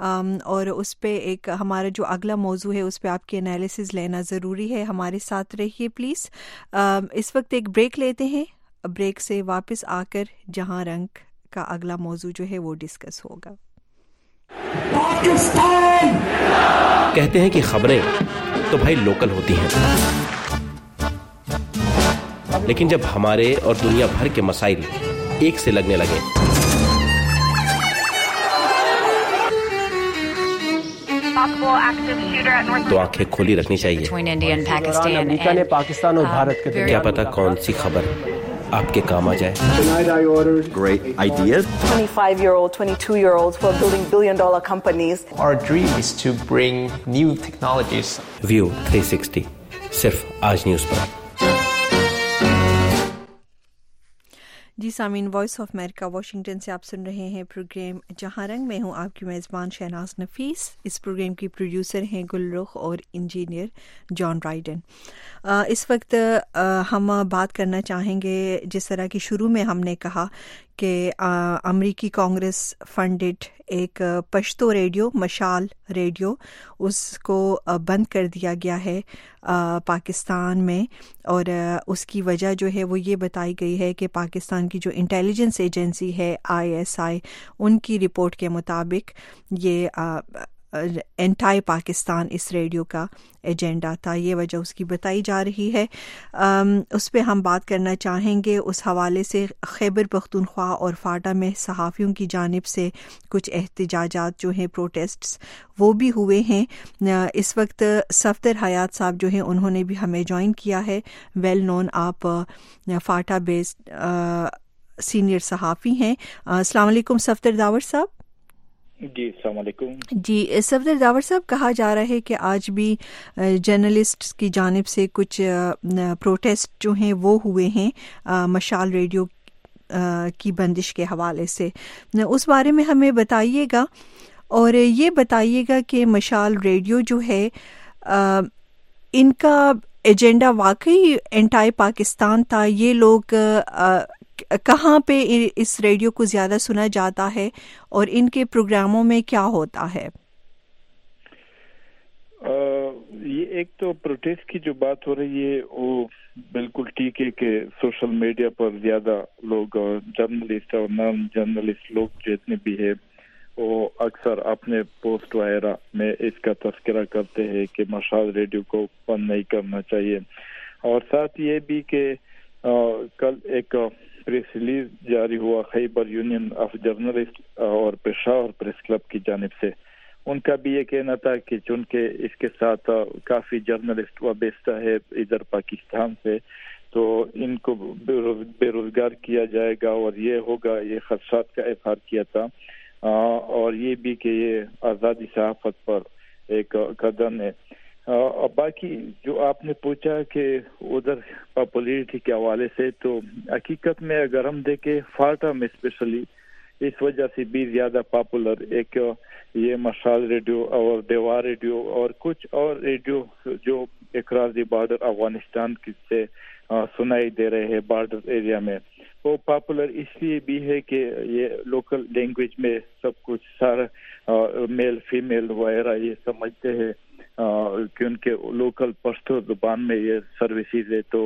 और उस पे एक हमारा जो अगला मौजू है उस पे आपके एनालिसिस लेना ज़रूरी है। हमारे साथ रहिए प्लीज़। इस वक्त एक ब्रेक लेते हैं, ब्रेक से वापस आकर जहां रंग का अगला मौजू जो है वो डिस्कस होगा।
पाकिस्तान कहते हैं कि खबरें तो भाई लोकल होती हैं, लेकिन जब हमारे और दुनिया भर के मसाइल एक से लगने लगे तो आंखें खोली रखनी चाहिए।
अमेरिका ने पाकिस्तान और भारत के
क्या पता कौन सी खबर आपके काम आ जाए।
Tonight I ordered
great ideas.
25-year-old, 22-year-olds who are building billion-dollar companies.
Our dream is to bring new technologies.
View 360 सिर्फ आज न्यूज़ पर।
जी सामीन, वॉइस ऑफ अमेरिका वाशिंगटन से आप सुन रहे हैं प्रोग्राम जहां रंग। में हूं आपकी मेज़बान शहनाज नफीस। इस प्रोग्राम की प्रोड्यूसर हैं गुलरुख और इंजीनियर जॉन राइडन। इस वक्त हम बात करना चाहेंगे, जिस तरह की शुरू में हमने कहा कि अमरीकी कांग्रेस फंडेड एक पश्तो रेडियो, मशाल रेडियो, उसको बंद कर दिया गया है पाकिस्तान में, और उसकी वजह जो है वो ये बताई गई है कि पाकिस्तान की जो इंटेलिजेंस एजेंसी है ISI, उनकी रिपोर्ट के मुताबिक ये एंटाई पाकिस्तान इस रेडियो का एजेंडा था, ये वजह उसकी बताई जा रही है। उस पर हम बात करना चाहेंगे। उस हवाले से खैबर पख्तूनख्वा और फाटा में सहाफ़ियों की जानिब से कुछ एहतजाजात जो हैं, प्रोटेस्ट्स, वो भी हुए हैं। इस वक्त सफदर हयात साहब जो हैं उन्होंने भी हमें ज्वाइन किया है। वेल नोन आप फाटा बेस्ड सीनियर सहाफ़ी हैं। अस्सलाम वालेकुम सफदर दावर साहब।
جی السلام علیکم.
جی صفدر داور صاحب، کہا جا رہا ہے کہ آج بھی جرنلسٹ کی جانب سے کچھ پروٹیسٹ جو ہیں وہ ہوئے ہیں مشال ریڈیو کی بندش کے حوالے سے. اس بارے میں ہمیں بتائیے گا، اور یہ بتائیے گا کہ مشال ریڈیو جو ہے ان کا ایجنڈا واقعی اینٹائی پاکستان تھا؟ یہ لوگ کہاں پہ اس ریڈیو کو زیادہ سنا جاتا ہے اور ان کے پروگراموں میں کیا ہوتا ہے؟
یہ ایک تو پروٹیسٹ کی جو بات ہو رہی ہے وہ بالکل ٹھیک ہے کہ سوشل میڈیا پر زیادہ لوگ جرنلسٹ اور نان جرنلسٹ لوگ جتنے بھی ہیں وہ اکثر اپنے پوسٹ وغیرہ میں اس کا تذکرہ کرتے ہیں کہ مشال ریڈیو کو بند نہیں کرنا چاہیے. اور ساتھ یہ بھی کہ کل ایک پریس ریلیز جاری ہوا خیبر یونین آف جرنلسٹ اور پشاور پریس کلب کی جانب سے. ان کا بھی یہ کہنا تھا کہ چونکہ اس کے ساتھ کافی جرنلسٹ وابستہ ہے ادھر پاکستان سے، تو ان کو بے روزگار کیا جائے گا اور یہ ہوگا، یہ خدشات کا اظہار کیا تھا. اور یہ بھی کہ یہ آزادی صحافت پر ایک قدم ہے. باقی جو آپ نے پوچھا کہ ادھر پاپولیرٹی کے حوالے سے، تو حقیقت میں اگر ہم دیکھیں فاٹا میں اسپیشلی اس وجہ سے بھی زیادہ پاپولر ایک یہ مشال ریڈیو اور دیوار ریڈیو اور کچھ اور ریڈیو جو اکراز بارڈر افغانستان سے سنائی دے رہے ہیں بارڈر ایریا میں، وہ پاپولر اس لیے بھی ہے کہ یہ لوکل لینگویج میں سب کچھ سارا میل فیمیل وغیرہ یہ سمجھتے ہیں کہ ان کے لوکل پشتو زبان میں یہ سروسز ہے. تو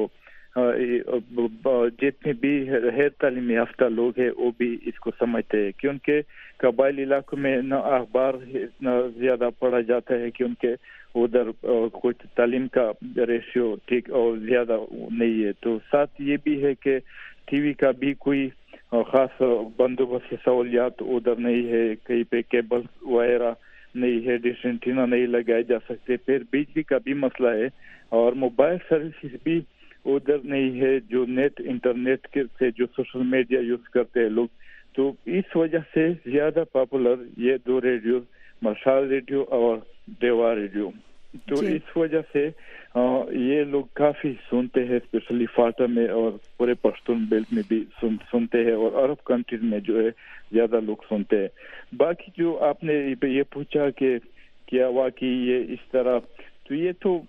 جتنے بھی غیر تعلیم یافتہ لوگ ہیں وہ بھی اس کو سمجھتے ہیں، کیونکہ قبائلی علاقوں میں نہ اخبار اتنا زیادہ پڑھا جاتا ہے کہ ان کے ادھر کچھ تعلیم کا ریشیو ٹھیک اور زیادہ نہیں ہے. تو ساتھ یہ بھی ہے کہ ٹی وی کا بھی کوئی خاص بندوبست سہولیات ادھر نہیں ہے، کہیں پہ کیبل وغیرہ نہیں ہے، ڈش اینٹینا نہیں لگائے جا سکتے. پھر بجلی کا بھی مسئلہ ہے اور موبائل سروسز بھی ادھر نہیں ہے، جو نیٹ انٹرنیٹ کے سے جو سوشل میڈیا یوز کرتے ہیں لوگ. تو اس وجہ سے زیادہ پاپولر یہ دو ریڈیو مشال ریڈیو اور دیوار ریڈیو. تو اس وجہ سے یہ لوگ کافی سنتے ہیں، اسپیشلی فاٹا میں اور پورے پشتون بیلٹ میں بھی سنتے ہیں، اور عرب کنٹریز میں جو ہے زیادہ لوگ سنتے ہیں. باقی جو آپ نے یہ پوچھا کہ کیا واقعی یہ اس طرح، تو یہ تو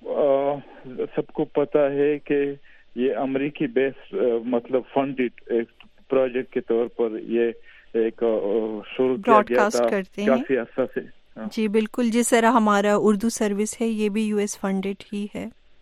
سب کو پتا ہے کہ یہ امریکی بیس مطلب فنڈڈ ایک پروجیکٹ کے طور پر یہ ایک شروع کیا گیا تھا کافی عرصہ سے.
جی بالکل، جس طرح ہمارا اردو سروس ہے یہ بھی یو ایس فنڈڈ ہی ہے.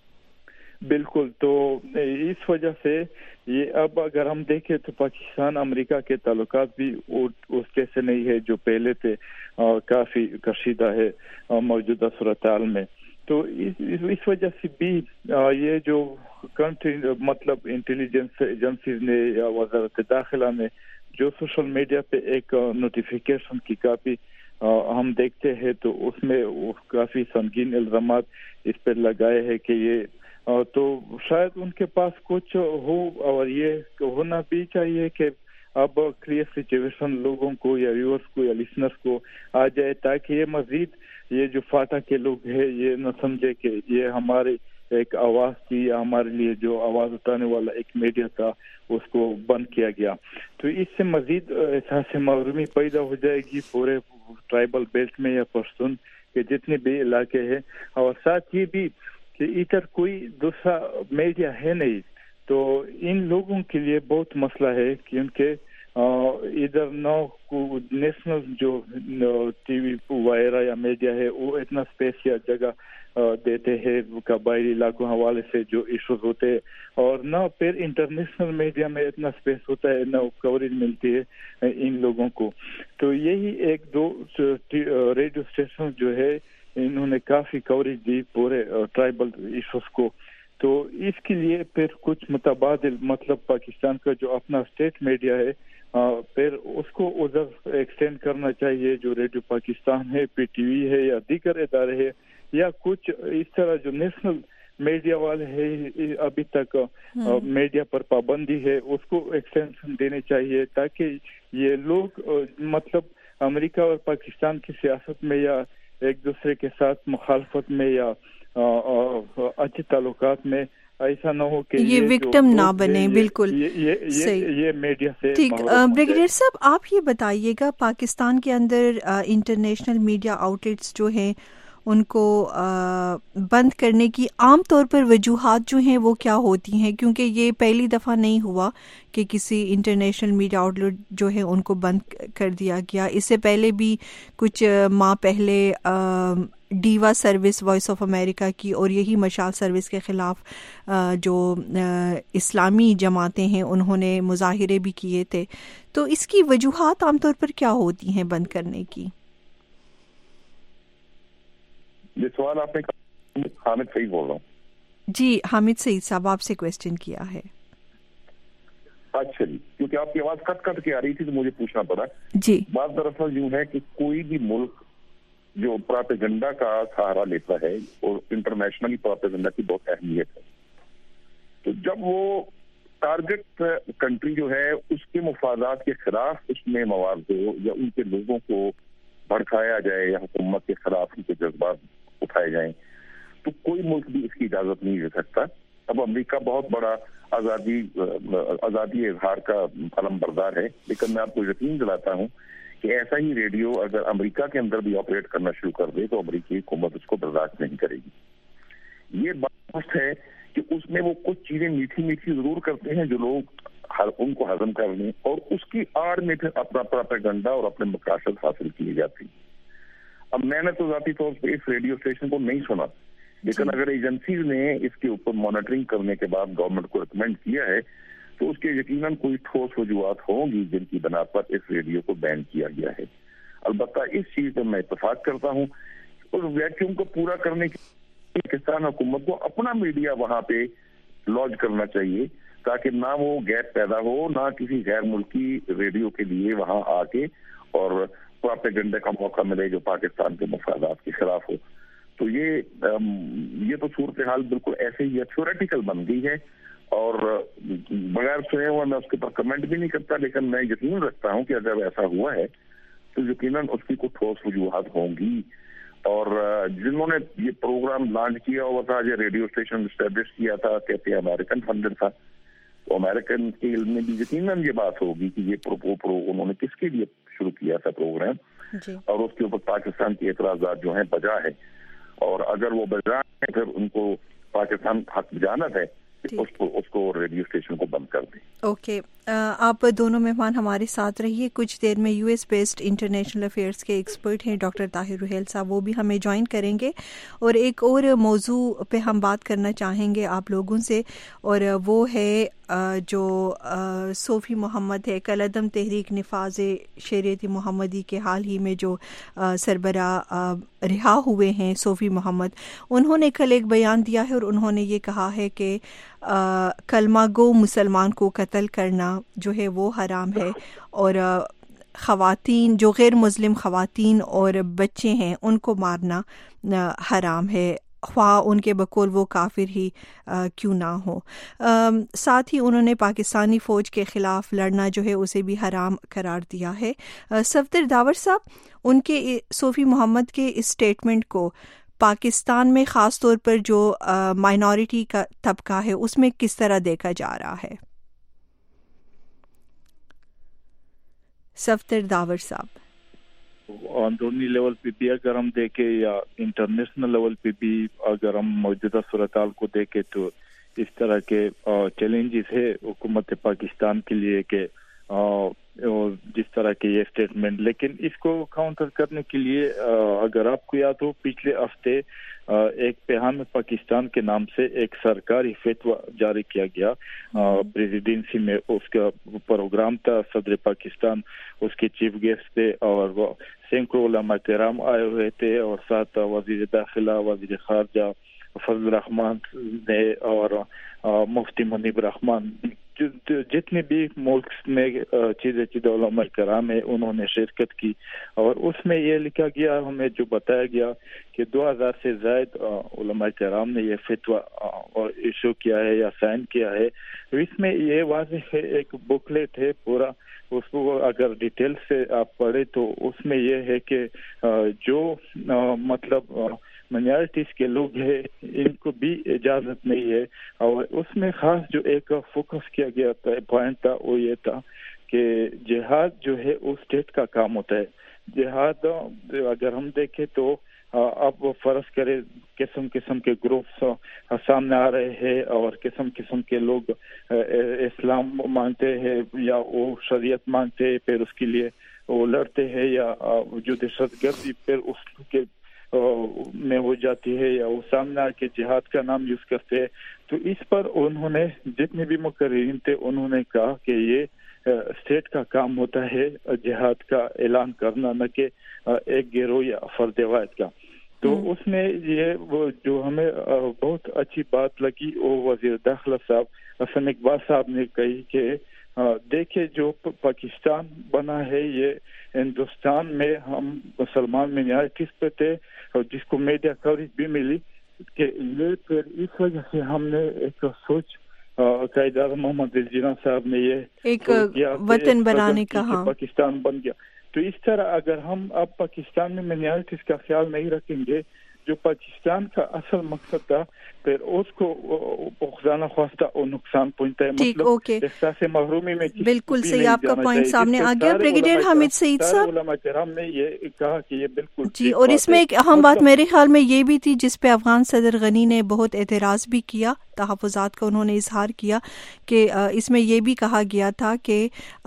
بالکل. تو اس وجہ سے یہ اب اگر ہم دیکھیں تو پاکستان امریکہ کے تعلقات بھی اس جیسے نہیں ہے جو پہلے تھے، کافی کشیدہ ہے موجودہ صورتحال میں. تو اس وجہ سے بھی یہ جو کنٹری مطلب انٹیلیجنس ایجنسیز نے یا وزارت داخلہ نے جو سوشل میڈیا پہ ایک نوٹیفیکیشن کی کاپی ہم دیکھتے ہیں، تو اس میں کافی سنگین الزامات اس پر لگائے ہیں کہ یہ تو شاید ان کے پاس کچھ ہو، اور یہ ہونا بھی چاہیے کہ اب کلیئر سچویشن لوگوں کو یا ویورز کو یا لسنرز کو آ جائے، تاکہ یہ مزید یہ جو فاٹا کے لوگ ہیں یہ نہ سمجھے کہ یہ ہمارے ایک آواز تھی یا ہمارے لیے جو آواز اٹھانے والا ایک میڈیا تھا اس کو بند کیا گیا. تو اس سے مزید احساس محرومی پیدا ہو جائے گی پورے ٹرائبل بیلٹ میں یا پشتون کے جتنے بھی علاقے ہیں. اور ساتھ یہ بھی کہ ادھر کوئی دوسرا میڈیا ہے نہیں، تو ان لوگوں کے لیے بہت مسئلہ ہے، کیونکہ ادھر نہ نیشنل جو ٹی وی وغیرہ یا میڈیا ہے وہ اتنا اسپیس یا جگہ دیتے ہیں قبائلی علاقوں حوالے سے جو ایشوز ہوتے ہیں، اور نہ پھر انٹرنیشنل میڈیا میں اتنا اسپیس ہوتا ہے، نہ کوریج ملتی ہے ان لوگوں کو. تو یہی ایک دو ریڈیو اسٹیشن جو ہے انہوں نے کافی کوریج دی پورے ٹرائبل ایشوز کو. تو اس کے لیے پھر کچھ متبادل مطلب پاکستان کا جو اپنا اسٹیٹ میڈیا ہے پھر اس کو ادھر ایکسٹینڈ کرنا چاہیے، جو ریڈیو پاکستان ہے، پی ٹی وی ہے یا دیگر ادارے ہیں، یا کچھ اس طرح جو نیشنل میڈیا والے ہیں ابھی تک میڈیا پر پابندی ہے اس کو ایکسٹینشن دینے چاہیے، تاکہ یہ لوگ مطلب امریکہ اور پاکستان کی سیاست میں یا ایک دوسرے کے ساتھ مخالفت میں یا اچھے تعلقات میں ایسا نہ ہو کہ
یہ وکٹم نہ بنے. بالکل
یہ میڈیا سے.
ٹھیک. بریگیڈیئر صاحب آپ یہ بتائیے گا پاکستان کے اندر انٹرنیشنل میڈیا آؤٹلیٹس جو ہیں ان کو بند کرنے کی عام طور پر وجوہات جو ہیں وہ کیا ہوتی ہیں؟ کیونکہ یہ پہلی دفعہ نہیں ہوا کہ کسی انٹرنیشنل میڈیا آؤٹلیٹ جو ہے ان کو بند کر دیا گیا. اس سے پہلے بھی کچھ ماہ پہلے Deewa service voice of America کی اور یہی مشال سروس کے خلاف جو اسلامی جماعتیں ہیں انہوں نے مظاہرے بھی کیے تھے. تو اس کی وجوہات عام طور پر کیا ہوتی ہیں بند کرنے کی؟
یہ سوال آپ نے حامد سعید بول رہا ہوں.
جی حامد سعید صاحب آپ سے کویسچن کیا ہے.
اچھا جی, کیونکہ آپ کی آواز کٹ کٹ کے آ رہی تھی تو مجھے پوچھنا پڑا.
جی
بات دراصل یوں ہے کہ کوئی بھی ملک جو پراپیگنڈا کا سہارا لیتا ہے اور انٹرنیشنلی پراپیگنڈا کی بہت اہمیت ہے, تو جب وہ ٹارگٹ کنٹری جو ہے اس کے مفادات کے خلاف اس میں مواد ہو یا ان کے لوگوں کو بھڑکایا جائے یا حکومت کے خلاف ان کے جذبات اٹھائے جائیں, تو کوئی ملک بھی اس کی اجازت نہیں دے سکتا. اب امریکہ بہت بڑا آزادی اظہار کا علم بردار ہے, لیکن میں آپ کو یقین دلاتا ہوں کہ ایسا ہی ریڈیو اگر امریکہ کے اندر بھی آپریٹ کرنا شروع کر دے تو امریکی حکومت اس کو برداشت نہیں کرے گی. یہ بات ہے کہ اس میں وہ کچھ چیزیں میٹھی میٹھی ضرور کرتے ہیں جو لوگ ان کو ہضم کر لیں, اور اس کی آڑ میں پھر اپنا پراپیگنڈا اور اپنے مقاصد حاصل کیے جاتے ہیں. اب میں نے تو ذاتی طور پہ اس ریڈیو اسٹیشن کو نہیں سنا, لیکن اگر ایجنسیز نے اس کے اوپر مانیٹرنگ کرنے کے بعد گورنمنٹ کو ریکمینڈ کیا ہے تو اس کے یقیناً کوئی ٹھوس وجوہات ہوں گی جن کی بنا پر اس ریڈیو کو بین کیا گیا ہے. البتہ اس چیز پر میں اتفاق کرتا ہوں, اور ویکیوم کو پورا کرنے کے پاکستان حکومت کو اپنا میڈیا وہاں پہ لانچ کرنا چاہیے تاکہ نہ وہ گیپ پیدا ہو, نہ کسی غیر ملکی ریڈیو کے لیے وہاں آ کے اور پراپیگنڈے کا موقع ملے جو پاکستان کے مفادات کے خلاف ہو. تو یہ تو صورتحال بالکل ایسے ہی تھیوریٹیکل بن گئی ہے, اور بغیر سنے ہوا میں اس کے اوپر کمنٹ بھی نہیں کرتا, لیکن میں یقین رکھتا ہوں کہ اگر ایسا ہوا ہے تو یقیناً اس کی کوئی ٹھوس وجوہات ہوں گی. اور جنہوں نے یہ پروگرام لانچ کیا ہوا تھا, یہ ریڈیو اسٹیشن اسٹیبلش کیا تھا, کہتے ہیں امریکن فنڈڈ تھا, تو امریکن کے علم میں بھی یقیناً یہ بات ہوگی کہ یہ انہوں نے کس کے لیے شروع کیا تھا پروگرام, اور اس کے اوپر پاکستان کے اعتراضات جو ہیں بجا ہے, اور اگر وہ بجا ہے پھر ان کو پاکستان حق جانت ہے اس کو ریڈیو اسٹیشن کو بند کر دیں.
اوکے, آپ دونوں مہمان ہمارے ساتھ رہیے. کچھ دیر میں U S based international affairs کے ایکسپرٹ ہیں ڈاکٹر طاہر روحیل صاحب, وہ بھی ہمیں جوائن کریں گے, اور ایک اور موضوع پہ ہم بات کرنا چاہیں گے آپ لوگوں سے, اور وہ ہے جو صوفی محمد ہے, کالعدم تحریک نفاذ شریعت محمدی کے حال ہی میں جو سربراہ رہا ہوئے ہیں صوفی محمد, انہوں نے کل ایک بیان دیا ہے اور انہوں نے یہ کہا ہے کہ کلمہ گو مسلمان کو قتل کرنا جو ہے وہ حرام ہے, اور خواتین جو غیر مسلم خواتین اور بچے ہیں ان کو مارنا حرام ہے, خواہ ان کے بقول وہ کافر ہی کیوں نہ ہو. ساتھ ہی انہوں نے پاکستانی فوج کے خلاف لڑنا جو ہے اسے بھی حرام قرار دیا ہے. صفدر داور صاحب, ان کے صوفی محمد کے اس سٹیٹمنٹ کو پاکستان میں خاص طور پر جو مائنورٹی کا طبقہ ہے اس میں کس طرح دیکھا جا رہا ہے؟ صفدر داور صاحب.
اندرونی لیول پہ بھی اگر ہم دیکھیں یا انٹرنیشنل لیول پہ بھی اگر ہم موجودہ صورتحال کو دیکھیں تو اس طرح کے چیلنجز ہے حکومت پاکستان کے لیے کہ جس طرح کے یہ اسٹیٹمنٹ, لیکن اس کو کاؤنٹر کرنے کے لیے اگر آپ کو یاد ہو پچھلے ہفتے ایک پیغام پاکستان کے نام سے ایک سرکاری فتویٰ جاری کیا گیا پریزیڈنسی میں. اس کا پروگرام تھا, صدر پاکستان اس کے چیف گیسٹ تھے, اور وہ سینکڑوں علماء کرام آئے ہوئے تھے, اور ساتھ وزیر داخلہ, وزیر خارجہ فضل الرحمان نے, اور مفتی منیب رحمان, جتنے بھی ملک میں چیزیں علماء کرام ہیں انہوں نے شرکت کی. اور اس میں یہ لکھا گیا, ہمیں جو بتایا گیا کہ 2000 سے زائد علماء کرام نے یہ فتویٰ ایشو کیا ہے یا سائن کیا ہے. اس میں یہ واضح ہے, ایک بکلیٹ ہے پورا اس کو اگر ڈیٹیل سے آپ پڑھے تو اس میں یہ ہے کہ جو مطلب مائنارٹیز کے لوگ ہیں ان کو بھی اجازت نہیں ہے. اور اس میں خاص جو ایک فوکس کیا گیا تھا پوائنٹ تھا وہ یہ تھا کہ جہاد جو ہے وہ اسٹیٹ کا کام ہوتا ہے. جہاد اگر ہم دیکھیں تو اب فرض کرے قسم قسم کے گروپس سامنے آ رہے ہیں اور قسم قسم کے لوگ اسلام مانتے ہیں یا وہ شریعت مانتے ہیں، پھر اس کے لیے وہ لڑتے ہیں، یا جو دہشت گردی پھر اس کے میں ہو جاتی ہے، یا وہ سامنے آ کے جہاد کا نام یوز کرتے ہیں. تو اس پر انہوں نے جتنے بھی مقررین تھے انہوں نے کہا کہ یہ اسٹیٹ کا کام ہوتا ہے جہاد کا اعلان کرنا، نہ کہ ایک گروہ یا فرد واحد کا. تو اس میں یہ وہ جو ہمیں بہت اچھی بات لگی وہ وزیر داخلہ صاحب حسن اقبال صاحب نے کہی کہ دیکھیں جو پاکستان بنا ہے یہ ہندوستان میں ہم مسلمان مائنارٹیز پہ تھے اور جس کو میڈیا کوریج بھی ملی کہ یہ پھر اس وجہ سے ہم نے ایک سوچ قائد اعظم محمد علی جناح صاحب نے یہ
ایک وطن بنانے کا
پاکستان بن گیا. تو اس طرح اگر ہم اب پاکستان میں مائنارٹیز کا خیال نہیں رکھیں گے جو پاکستان کا اصل مقصد تھا پھر اس کو خزانہ خواستہ اور نقصان پہنچتا ہے. مطلب احساس محرومی میں
بالکل صحیح آپ کا پوائنٹ سامنے آ گیا. بریگیڈیئر حامد سعید صاحب
علماء کرام نے یہ کہا کہ یہ بالکل
جی، اور اس میں ایک اہم بات میرے خیال میں یہ بھی تھی جس پہ افغان صدر غنی نے بہت اعتراض بھی کیا، تحفظات کا انہوں نے اظہار کیا کہ اس میں یہ بھی کہا گیا تھا کہ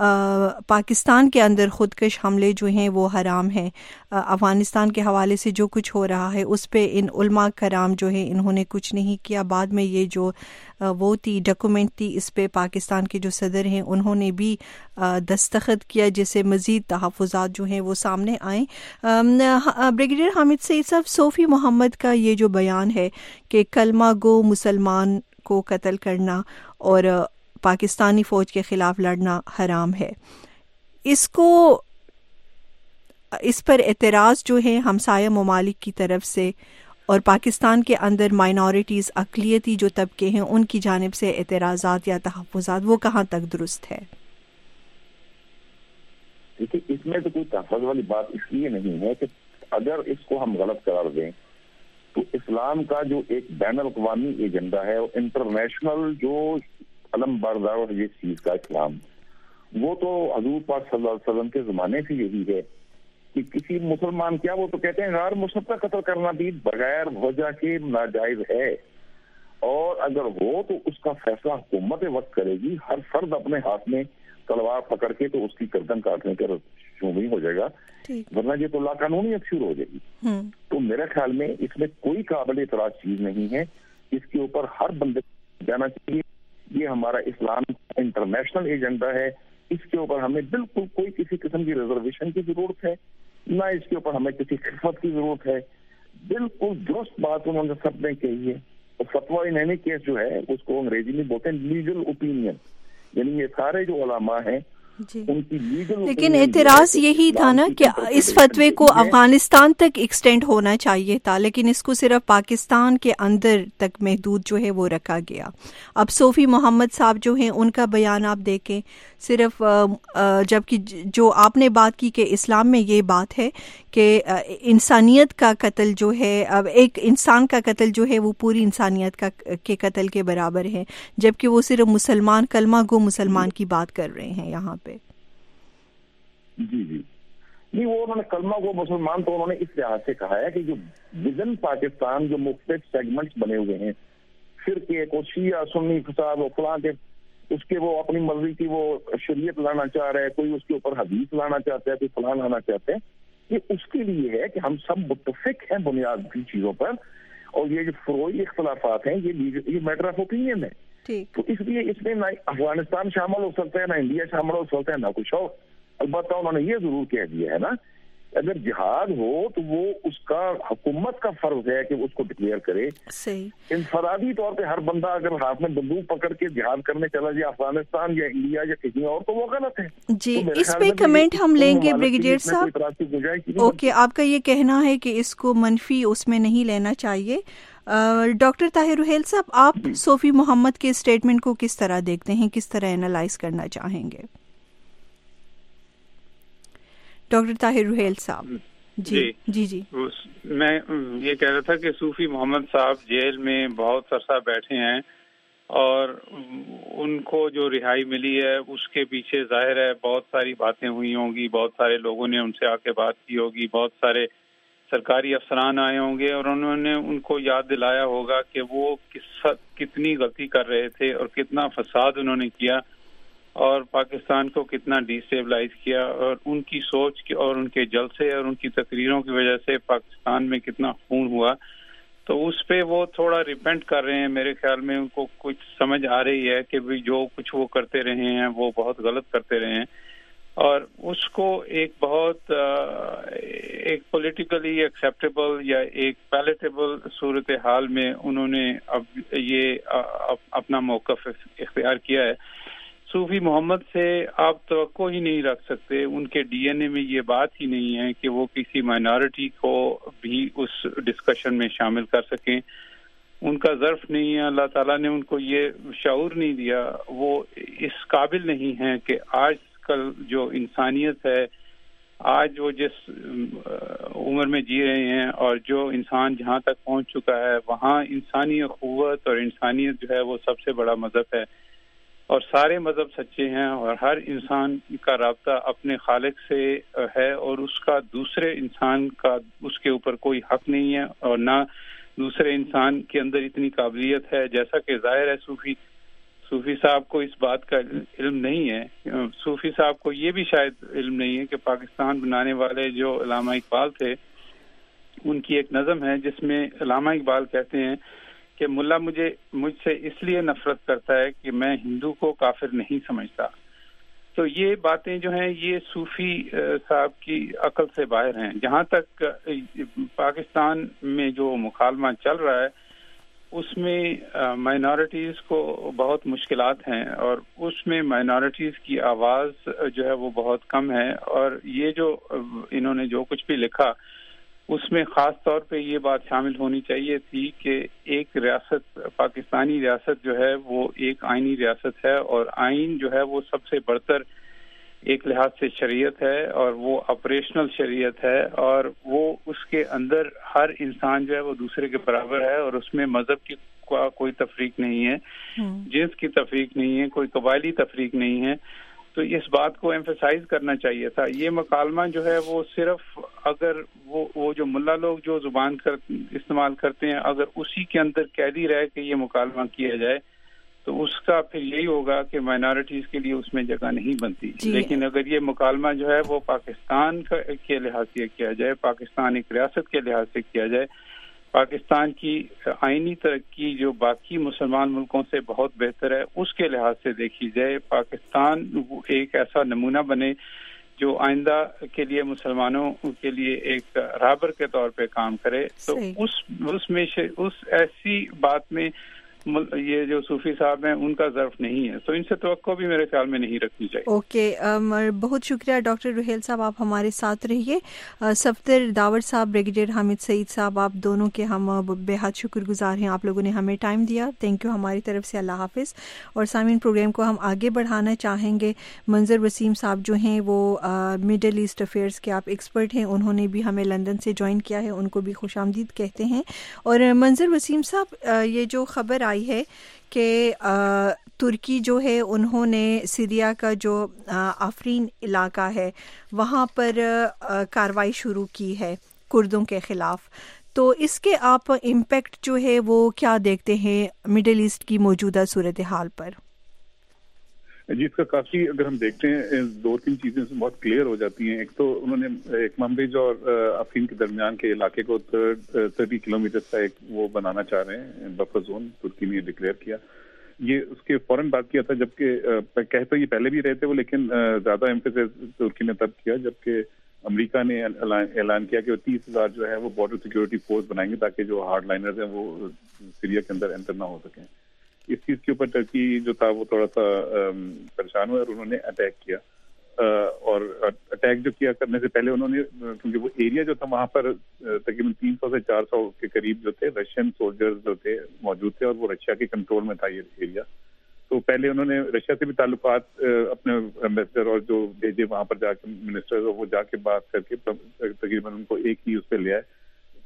پاکستان کے اندر خودکش حملے جو ہیں وہ حرام ہیں. افغانستان کے حوالے سے جو کچھ ہو رہا ہے اس پہ ان علماء کرام جو ہیں انہوں نے کچھ نہیں کیا. بعد میں یہ جو وہ تھی ڈاکومنٹ تھی اس پہ پاکستان کے جو صدر ہیں انہوں نے بھی دستخط کیا جس سے مزید تحفظات جو ہیں وہ سامنے آئیں. بریگیڈیئر حامد سعید صاحب، صوفی محمد کا یہ جو بیان ہے کہ کلمہ گو مسلمان کو قتل کرنا اور پاکستانی فوج کے خلاف لڑنا حرام ہے، اس پر اعتراض جو ہے ہمسایہ ممالک کی طرف سے اور پاکستان کے اندر مائنورٹیز اقلیتی جو طبقے ہیں ان کی جانب سے اعتراضات یا تحفظات، وہ کہاں تک درست ہے؟
دیکھیے اس میں تو کوئی تحفظ والی بات اس لیے نہیں ہے کہ اگر اس کو ہم غلط قرار دیں تو اسلام کا جو ایک بین الاقوامی ایجنڈا ہے انٹرنیشنل جو علم بردار ہے جس چیز کا اسلام، وہ تو حضور پاک صلی اللہ علیہ وسلم کے زمانے سے یہی ہے کہ کسی مسلمان کیا وہ تو کہتے ہیں غیر مسلم کا قتل کرنا بھی بغیر وجہ کے ناجائز ہے، اور اگر ہو تو اس کا فیصلہ حکومت وقت کرے گی. ہر فرد اپنے ہاتھ میں تلوار پکڑ کے تو اس کی گردن کاٹنے کا شروع ہو جائے گا، ورنہ یہ تو لاقانونیت شروع ہو جائے گی. تو میرے خیال میں اس میں کوئی قابل اعتراض چیز نہیں ہے، اس کے اوپر ہر بندے جانا چاہیے. یہ ہمارا اسلام انٹرنیشنل ایجنڈا ہے، اس کے اوپر ہمیں بالکل کوئی کسی قسم کی ریزرویشن کی ضرورت ہے، نہ اس کے اوپر ہمیں کسی خدمت کی ضرورت ہے. بالکل درست بات انہوں نے سب نے کہی ہے. فتویٰ ان اینی کیس جو ہے اس کو انگریزی میں بولتے ہیں لیگل اوپینین، یعنی یہ سارے جو علماء ہیں ان کی لیگل.
لیکن اعتراض یہی تھا نا کہ اس فتوے کو افغانستان تک ایکسٹینڈ ہونا چاہیے تھا، لیکن اس کو صرف پاکستان کے اندر تک محدود جو ہے وہ رکھا گیا. اب صوفی محمد صاحب جو ہیں ان کا بیان آپ دیکھیں، صرف جبکہ جو آپ نے بات کی کہ اسلام میں یہ بات ہے کہ انسانیت کا قتل جو ہے، اب ایک انسان کا قتل جو ہے وہ پوری انسانیت کے قتل کے برابر ہے، جبکہ وہ صرف مسلمان کلمہ گو مسلمان کی بات کر رہے ہیں یہاں پہ.
جی نہیں، وہ انہوں نے کلمہ گو مسلمان تو انہوں نے اس لحاظ سے کہا ہے کہ جو وزن پاکستان جو مختلف سیگمنٹس بنے ہوئے ہیں، فرقے کو شیعہ سنی فساد و فلاں کے اس کے وہ اپنی مرضی کی وہ شریعت لانا چاہ رہے ہیں، کوئی اس کے اوپر حدیث لانا چاہتا ہے، کوئی فلاں لانا چاہتے ہیں. یہ اس کے لیے ہے کہ ہم سب متفق ہیں بنیادی چیزوں پر، اور یہ جو فروعی اختلافات ہیں یہ میٹر آف اوپینین ہے. تو اس لیے اس میں نہ افغانستان شامل ہو سکتا ہے، نہ انڈیا شامل ہو سکتا ہے، نہ کچھ اور. البتہ انہوں نے یہ ضرور کہہ دیا ہے نا اگر جہاد ہو تو وہ اس کا حکومت کا فرض ہے کہ اس کو ڈکلیئر کرے. انفرادی طور پہ ہر بندہ اگر ہاتھ میں بندوق پکڑ کے جہاد کرنے چلا جائے افغانستان یا انڈیا یا کہیں اور تو وہ غلط ہے.
جی اس پہ کمنٹ ہم لیں گے بریگیڈیئر صاحب. اوکے، آپ کا یہ کہنا ہے کہ اس کو منفی اس میں نہیں لینا چاہیے. ڈاکٹر طاہر رحیل صاحب، آپ صوفی محمد کے اسٹیٹمنٹ کو کس طرح دیکھتے ہیں، کس طرح اینالائز کرنا چاہیں گے؟ ڈاکٹر طاہر رحیل صاحب. جی جی جی
میں یہ کہہ رہا تھا کہ صوفی محمد صاحب جیل میں بہت عرصہ بیٹھے ہیں اور ان کو جو رہائی ملی ہے اس کے پیچھے ظاہر ہے بہت ساری باتیں ہوئی ہوں گی, بہت سارے لوگوں نے ان سے آ کے بات کی ہوگی, بہت سارے سرکاری افسران آئے ہوں گے اور انہوں نے ان کو یاد دلایا ہوگا کہ وہ کتنی غلطی کر رہے تھے اور کتنا فساد انہوں نے کیا اور پاکستان کو کتنا ڈیسٹیبلائز کیا, اور ان کی سوچ اور ان کے جلسے اور ان کی تقریروں کی وجہ سے پاکستان میں کتنا خون ہوا. تو اس پہ وہ تھوڑا ریپینٹ کر رہے ہیں. میرے خیال میں ان کو کچھ سمجھ آ رہی ہے کہ بھی جو کچھ وہ کرتے رہے ہیں وہ بہت غلط کرتے رہے ہیں, اور اس کو ایک بہت ایک پولیٹیکلی ایکسیپٹیبل یا ایک پیلیٹیبل صورتحال میں انہوں نے اب یہ اپنا موقف اختیار کیا ہے. صوفی محمد سے آپ توقع ہی نہیں رکھ سکتے, ان کے ڈی این اے میں یہ بات ہی نہیں ہے کہ وہ کسی مائنارٹی کو بھی اس ڈسکشن میں شامل کر سکیں. ان کا ظرف نہیں ہے, اللہ تعالیٰ نے ان کو یہ شعور نہیں دیا, وہ اس قابل نہیں ہیں کہ آج کل جو انسانیت ہے, آج وہ جس عمر میں جی رہے ہیں اور جو انسان جہاں تک پہنچ چکا ہے وہاں انسانی اخوت اور انسانیت جو ہے وہ سب سے بڑا مذہب ہے, اور سارے مذہب سچے ہیں اور ہر انسان کا رابطہ اپنے خالق سے ہے اور اس کا دوسرے انسان کا اس کے اوپر کوئی حق نہیں ہے, اور نہ دوسرے انسان کے اندر اتنی قابلیت ہے. جیسا کہ ظاہر ہے صوفی صاحب کو اس بات کا علم نہیں ہے, صوفی صاحب کو یہ بھی شاید علم نہیں ہے کہ پاکستان بنانے والے جو علامہ اقبال تھے ان کی ایک نظم ہے جس میں علامہ اقبال کہتے ہیں کہ ملا مجھ سے اس لیے نفرت کرتا ہے کہ میں ہندو کو کافر نہیں سمجھتا. تو یہ باتیں جو ہیں یہ صوفی صاحب کی عقل سے باہر ہیں. جہاں تک پاکستان میں جو مکالمہ چل رہا ہے اس میں مائنارٹیز کو بہت مشکلات ہیں, اور اس میں مائنارٹیز کی آواز جو ہے وہ بہت کم ہے, اور یہ جو انہوں نے جو کچھ بھی لکھا اس میں خاص طور پہ یہ بات شامل ہونی چاہیے تھی کہ ایک ریاست, پاکستانی ریاست جو ہے وہ ایک آئینی ریاست ہے, اور آئین جو ہے وہ سب سے برتر ایک لحاظ سے شریعت ہے اور وہ آپریشنل شریعت ہے, اور وہ اس کے اندر ہر انسان جو ہے وہ دوسرے کے برابر ہے, اور اس میں مذہب کی کوئی تفریق نہیں ہے, جنس کی تفریق نہیں ہے, کوئی قبائلی تفریق نہیں ہے. تو اس بات کو ایمفسائز کرنا چاہیے تھا. یہ مکالمہ جو ہے وہ صرف اگر وہ جو ملا لوگ جو زبان استعمال کرتے ہیں اگر اسی کے اندر قیدی رہ کے یہ مکالمہ کیا جائے تو اس کا پھر یہی ہوگا کہ مائنارٹیز کے لیے اس میں جگہ نہیں بنتی. لیکن اگر یہ مکالمہ جو ہے وہ پاکستان کے لحاظ سے کیا جائے, پاکستان ایک ریاست کے لحاظ سے کیا جائے, پاکستان کی آئینی ترقی جو باقی مسلمان ملکوں سے بہت بہتر ہے اس کے لحاظ سے دیکھی جائے, پاکستان ایک ایسا نمونہ بنے جو آئندہ کے لیے مسلمانوں کے لیے ایک رہبر کے طور پہ کام کرے, تو اس ایسی بات میں یہ جو صوفی صاحب ہیں ان کا ظرف نہیں ہے, تو ان سے توقع بھی میرے خیال میں نہیں رکھنی چاہیے.
اوکے, بہت شکریہ ڈاکٹر رحیل صاحب, آپ ہمارے ساتھ رہیے. صفدر داور صاحب, بریگیڈیئر حامد سعید صاحب, آپ دونوں کے ہم بے حد شکر گزار ہیں, آپ لوگوں نے ہمیں ٹائم دیا, تھینک یو ہماری طرف سے. اللہ حافظ. اور سامعین, پروگرام کو ہم آگے بڑھانا چاہیں گے. منظر وسیم صاحب جو ہیں وہ مڈل ایسٹ افیئرس کے آپ ایکسپرٹ ہیں, انہوں نے بھی ہمیں لندن سے جوائن کیا ہے, ان کو بھی خوش آمدید کہتے ہیں. اور منظر وسیم صاحب, یہ جو خبر آئی ہے کہ ترکی جو ہے انہوں نے سیریا کا جو آفرین علاقہ ہے وہاں پر کارروائی شروع کی ہے کردوں کے خلاف, تو اس کے آپ امپیکٹ جو ہے وہ کیا دیکھتے ہیں مڈل ایسٹ کی موجودہ صورتحال پر؟
جی, اس کا کافی اگر ہم دیکھتے ہیں دو تین چیزیں بہت کلیئر ہو جاتی ہیں. ایک تو انہوں نے ایک منبج اور افرین کے درمیان کے علاقے کو 30 کلومیٹر کا ایک وہ بنانا چاہ رہے ہیں, بفر زون ترکی نے ڈکلیئر کیا. یہ اس کے فوراً بات کیا تھا, جبکہ کہتے یہ پہلے بھی رہے تھے وہ, لیکن زیادہ ایمفیسس ترکی نے تب کیا جبکہ امریکہ نے اعلان کیا کہ وہ 30,000 جو ہے وہ بارڈر سیکورٹی فورس بنائیں گے تاکہ جو ہارڈ لائنرز ہیں وہ سیریا کے اندر انٹر نہ ہو سکیں. اس چیز کے اوپر ٹرکی جو تھا وہ تھوڑا سا پریشان ہوا اور انہوں نے اٹیک کیا, اور اٹیک جو کیا کرنے سے پہلے انہوں نے, کیونکہ وہ ایریا جو تھا وہاں پر تقریباً 300 سے 400 کے قریب جو تھے رشین سولجرز جو تھے موجود تھے, اور وہ رشیا کے کنٹرول میں تھا یہ ایریا.
تو پہلے انہوں نے رشیا سے بھی تعلقات اپنے ایمبیسڈر اور جو بھیجے وہاں پر جا کے منسٹر وہ جا کے بات کر کے تقریباً ان کو ایک ہی اس پہ لیا ہے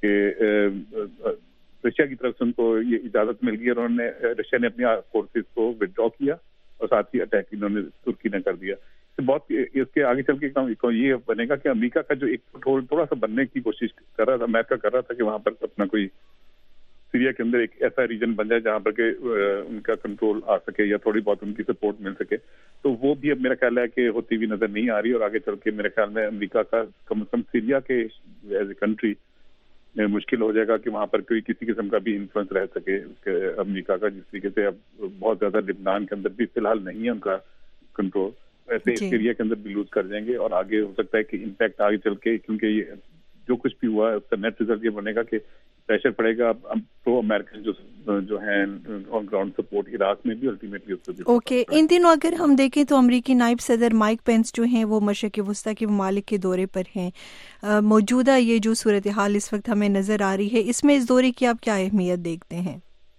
کہ رشیا کی طرف سے ان کو یہ اجازت مل گئی اور انہوں نے رشیا نے اپنی فورسز کو ودرا کیا اور ساتھ ہی اٹیک انہوں نے ترکی نے کر دیا. بہت اس کے آگے چل کے یہ بنے گا کہ امریکہ کا جو ایک فٹ ہولڈ تھوڑا سا بننے کی کوشش کر رہا تھا, امریکہ کر رہا تھا کہ وہاں پر اپنا کوئی سیریا کے اندر ایک ایسا ریجن بن جائے جہاں پر کہ ان کا کنٹرول آ سکے یا تھوڑی بہت ان کی سپورٹ مل سکے, تو وہ بھی اب میرا خیال ہے کہ ہوتی ہوئی نظر نہیں آ رہی. اور آگے چل کے میرے خیال میں امریکہ کا کم از کم سیریا کے ایز اے کنٹری مشکل ہو جائے گا کہ وہاں پر کوئی کسی قسم کا بھی انفلوئنس رہ سکے امریکہ کا, جس طریقے سے اب بہت زیادہ لبنان کے اندر بھی فی الحال نہیں ہے ان کا کنٹرول, ایسے سیریا کے اندر بھی لوز کر جائیں گے. اور آگے ہو سکتا ہے کہ امپیکٹ آگے چل کے, کیونکہ یہ جو کچھ بھی ہوا ہے اس کا نیٹ ریزلٹ یہ بنے گا کہ پریشر پڑے گا پرو امریکن جو ہیں آن گراؤنڈ سپورٹ عراق میں بھی الٹیمیٹلی اس کو.
اوکے, ان دنوں اگر ہم دیکھیں تو امریکی نائب صدر مائک پینس جو ہیں وہ مشرق وسطیٰ کے ممالک کے دورے پر ہیں. موجودہ یہ جو صورتحال اس وقت ہمیں نظر آ رہی ہے, اس میں اس دورے کی آپ کیا اہمیت دیکھتے ہیں؟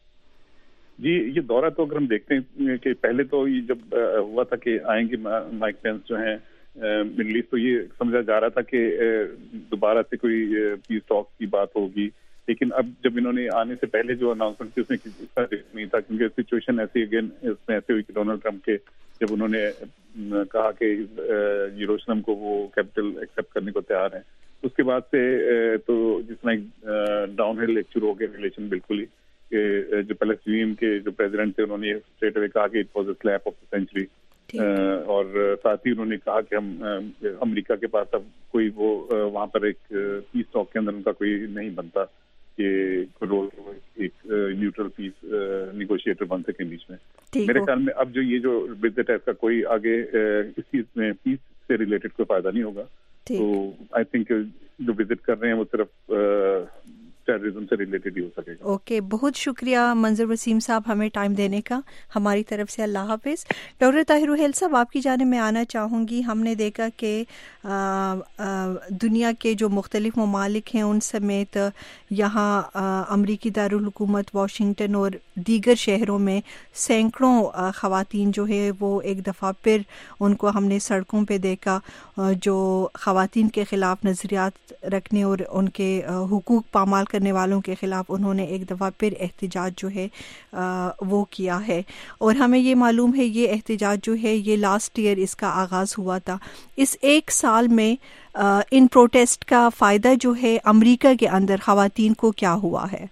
جی, یہ دورہ تو اگر ہم دیکھتے ہیں کہ پہلے تو یہ جب ہوا تھا کہ آئیں گے مائک پینس جو ہیں مڈل ایسٹ, تو یہ سمجھا جا رہا تھا کہ دوبارہ سے کوئی پیس ٹاک کی بات ہوگی. لیکن اب جب انہوں نے آنے سے پہلے جو اناؤنسمنٹ تھی اس میں کسی کا نہیں تھا, کیونکہ سچویشن ایسی اگین اس میں ایسے ہوئی کہ ڈونلڈ ٹرمپ کے جب انہوں نے کہا کہ یروشلم کو وہ کیپٹل ایکسیپٹ کرنے کو تیار ہیں, اس کے بعد سے تو جس طرح ڈاؤن ہل ایک شروع ہو گیا ریلیشن بالکل ہی, کہ جو پیلسٹین کے جو پریزیڈنٹ تھے انہوں نے اسٹریٹ اوے کہا کہ it was a sleep of the century, اور ساتھ ہی انہوں نے کہا کہ ہم امریکہ کے پاس اب کوئی وہ وہاں پر ایک پیس ٹاک کے اندر ان کا کوئی نہیں بنتا کہ رول ایک نیوٹرل پیس نیگوشیٹر بن سکے بیچ میں. میرے خیال میں اب جو یہ جو وزٹ ہے اس کا کوئی آگے اس چیز میں پیس سے ریلیٹڈ کوئی فائدہ نہیں ہوگا. تو آئی تھنک جو وزٹ کر رہے ہیں وہ صرف ٹیررزم سے ریلیٹڈ ہی ہو سکے گا.
اوکے, بہت شکریہ منظر وسیم صاحب ہمیں ٹائم دینے کا ہماری طرف سے. اللہ حافظ. ڈاکٹر طاہر روحیل صاحب, آپ کی جانب میں آنا چاہوں گی. ہم نے دیکھا کہ دنیا کے جو مختلف ممالک ہیں ان سمیت یہاں امریکی دارالحکومت واشنگٹن اور دیگر شہروں میں سینکڑوں خواتین جو ہے وہ ایک دفعہ پھر ان کو ہم نے سڑکوں پہ دیکھا, جو خواتین کے خلاف نظریات رکھنے اور ان کے حقوق پامال کرنے والوں کے خلاف انہوں نے ایک دفعہ پھر احتجاج جو ہے وہ کیا ہے. اور ہمیں یہ معلوم ہے یہ احتجاج جو ہے یہ لاسٹ ایئر اس کا آغاز ہوا تھا. اس ایک سال میں ان پروٹیسٹ کا فائدہ جو ہے امریکہ کے اندر خواتین کو کیا ہوا ہے؟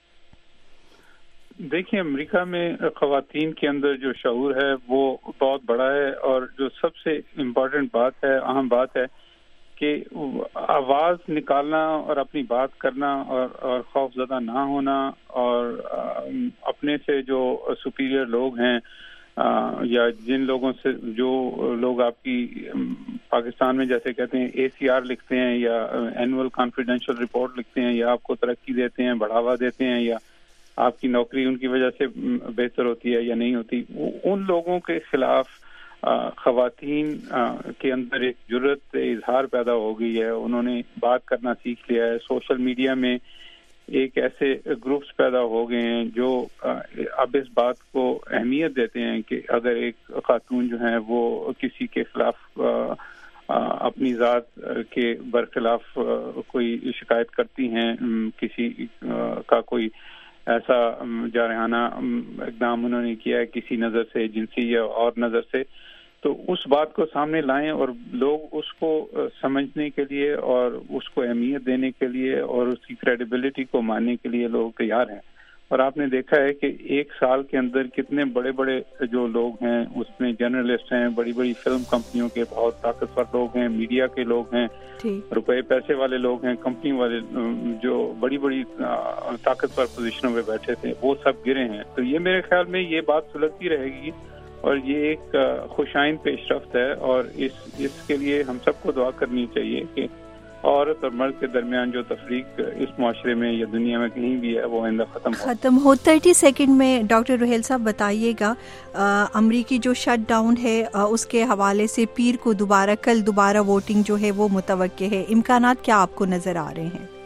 دیکھیں, امریکہ میں خواتین کے اندر جو شعور ہے وہ بہت بڑا ہے, اور جو سب سے امپورٹنٹ بات ہے, اہم بات ہے کہ آواز نکالنا اور اپنی بات کرنا اور خوف زدہ نہ ہونا, اور اپنے سے جو سپیریئر لوگ ہیں یا جن لوگوں سے جو لوگ آپ کی پاکستان میں جیسے کہتے ہیں ACR لکھتے ہیں یا اینول کانفیڈینشیل رپورٹ لکھتے ہیں یا آپ کو ترقی دیتے ہیں, بڑھاوا دیتے ہیں, یا آپ کی نوکری ان کی وجہ سے بہتر ہوتی ہے یا نہیں ہوتی, ان لوگوں کے خلاف خواتین کے اندر ایک جرأت اظہار پیدا ہو گئی ہے. انہوں نے بات کرنا سیکھ لیا ہے. سوشل میڈیا میں ایک ایسے گروپس پیدا ہو گئے ہیں جو اب اس بات کو اہمیت دیتے ہیں کہ اگر ایک خاتون جو ہیں وہ کسی کے خلاف اپنی ذات کے برخلاف کوئی شکایت کرتی ہیں, کسی کا کوئی ایسا جارحانہ اقدام انہوں نے کیا ہے کسی نظر سے, جنسی یا اور نظر سے, تو اس بات کو سامنے لائیں اور لوگ اس کو سمجھنے کے لیے اور اس کو اہمیت دینے کے لیے اور اس کی کریڈیبلٹی کو ماننے کے لیے لوگ تیار ہیں. اور آپ نے دیکھا ہے کہ ایک سال کے اندر کتنے بڑے بڑے جو لوگ ہیں اس میں جرنلسٹ ہیں, بڑی بڑی فلم کمپنیوں کے بہت طاقتور لوگ ہیں, میڈیا کے لوگ ہیں, روپے پیسے والے لوگ ہیں, کمپنی والے جو بڑی بڑی طاقتور پوزیشنوں پہ بیٹھے تھے, وہ سب گرے ہیں. تو یہ میرے خیال میں یہ بات سلگتی رہے گی اور یہ ایک خوش آئند پیش رفت ہے, اور اس کے لیے ہم سب کو دعا کرنی چاہیے کہ عورت اور مرد کے درمیان جو تفریق اس معاشرے میں یا دنیا میں کہیں بھی ہے وہ آئندہ ختم
ہو. 30 سیکنڈ میں ڈاکٹر روحیل صاحب بتائیے گا, امریکی جو شٹ ڈاؤن ہے اس کے حوالے سے پیر کو کل دوبارہ ووٹنگ جو ہے وہ متوقع ہے, امکانات کیا آپ کو نظر آ رہے ہیں؟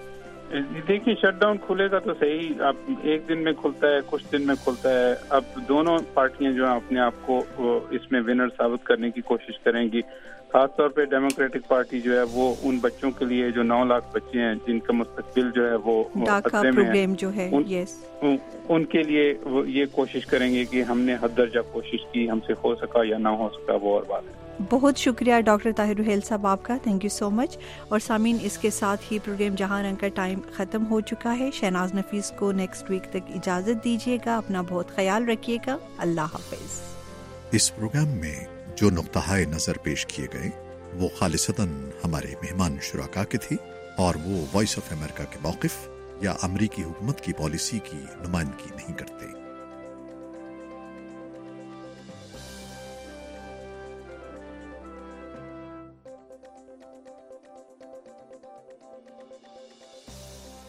دیکھیے شٹ ڈاؤن کھلے گا تو صحیح، اب ایک دن میں کھلتا ہے، کچھ دن میں کھلتا ہے. اب دونوں پارٹیاں جو ہیں اپنے آپ کو اس میں ونر ثابت کرنے کی کوشش کریں گی. خاص طور پہ ڈیموکریٹک پارٹی جو ہے وہ ان بچوں کے لیے جو 9 لاکھ بچے ہیں جن کا مستقبل جو ہے وہ خطرے میں ہے، ان کے لیے یہ کوشش کریں گے کہ ہم نے حد درجہ کوشش کی، ہم سے ہو سکا یا نہ ہو سکا وہ اور بات ہے.
بہت شکریہ ڈاکٹر طاہر رحیل صاحب آپ کا، تھینک یو سو مچ. اور سامعین اس کے ساتھ ہی پروگرام جہاں رنگ کا ٹائم ختم ہو چکا ہے. شہناز نفیس کو نیکسٹ ویک تک اجازت دیجیے گا. اپنا بہت خیال رکھیے گا. اللہ حافظ.
اس پروگرام میں جو نقطۂ نظر پیش کیے گئے وہ خالصتاً ہمارے مہمان شرکاء کے تھے اور وہ وائس آف امریکہ کے موقف یا امریکی حکومت کی پالیسی کی نمائندگی نہیں کرتے.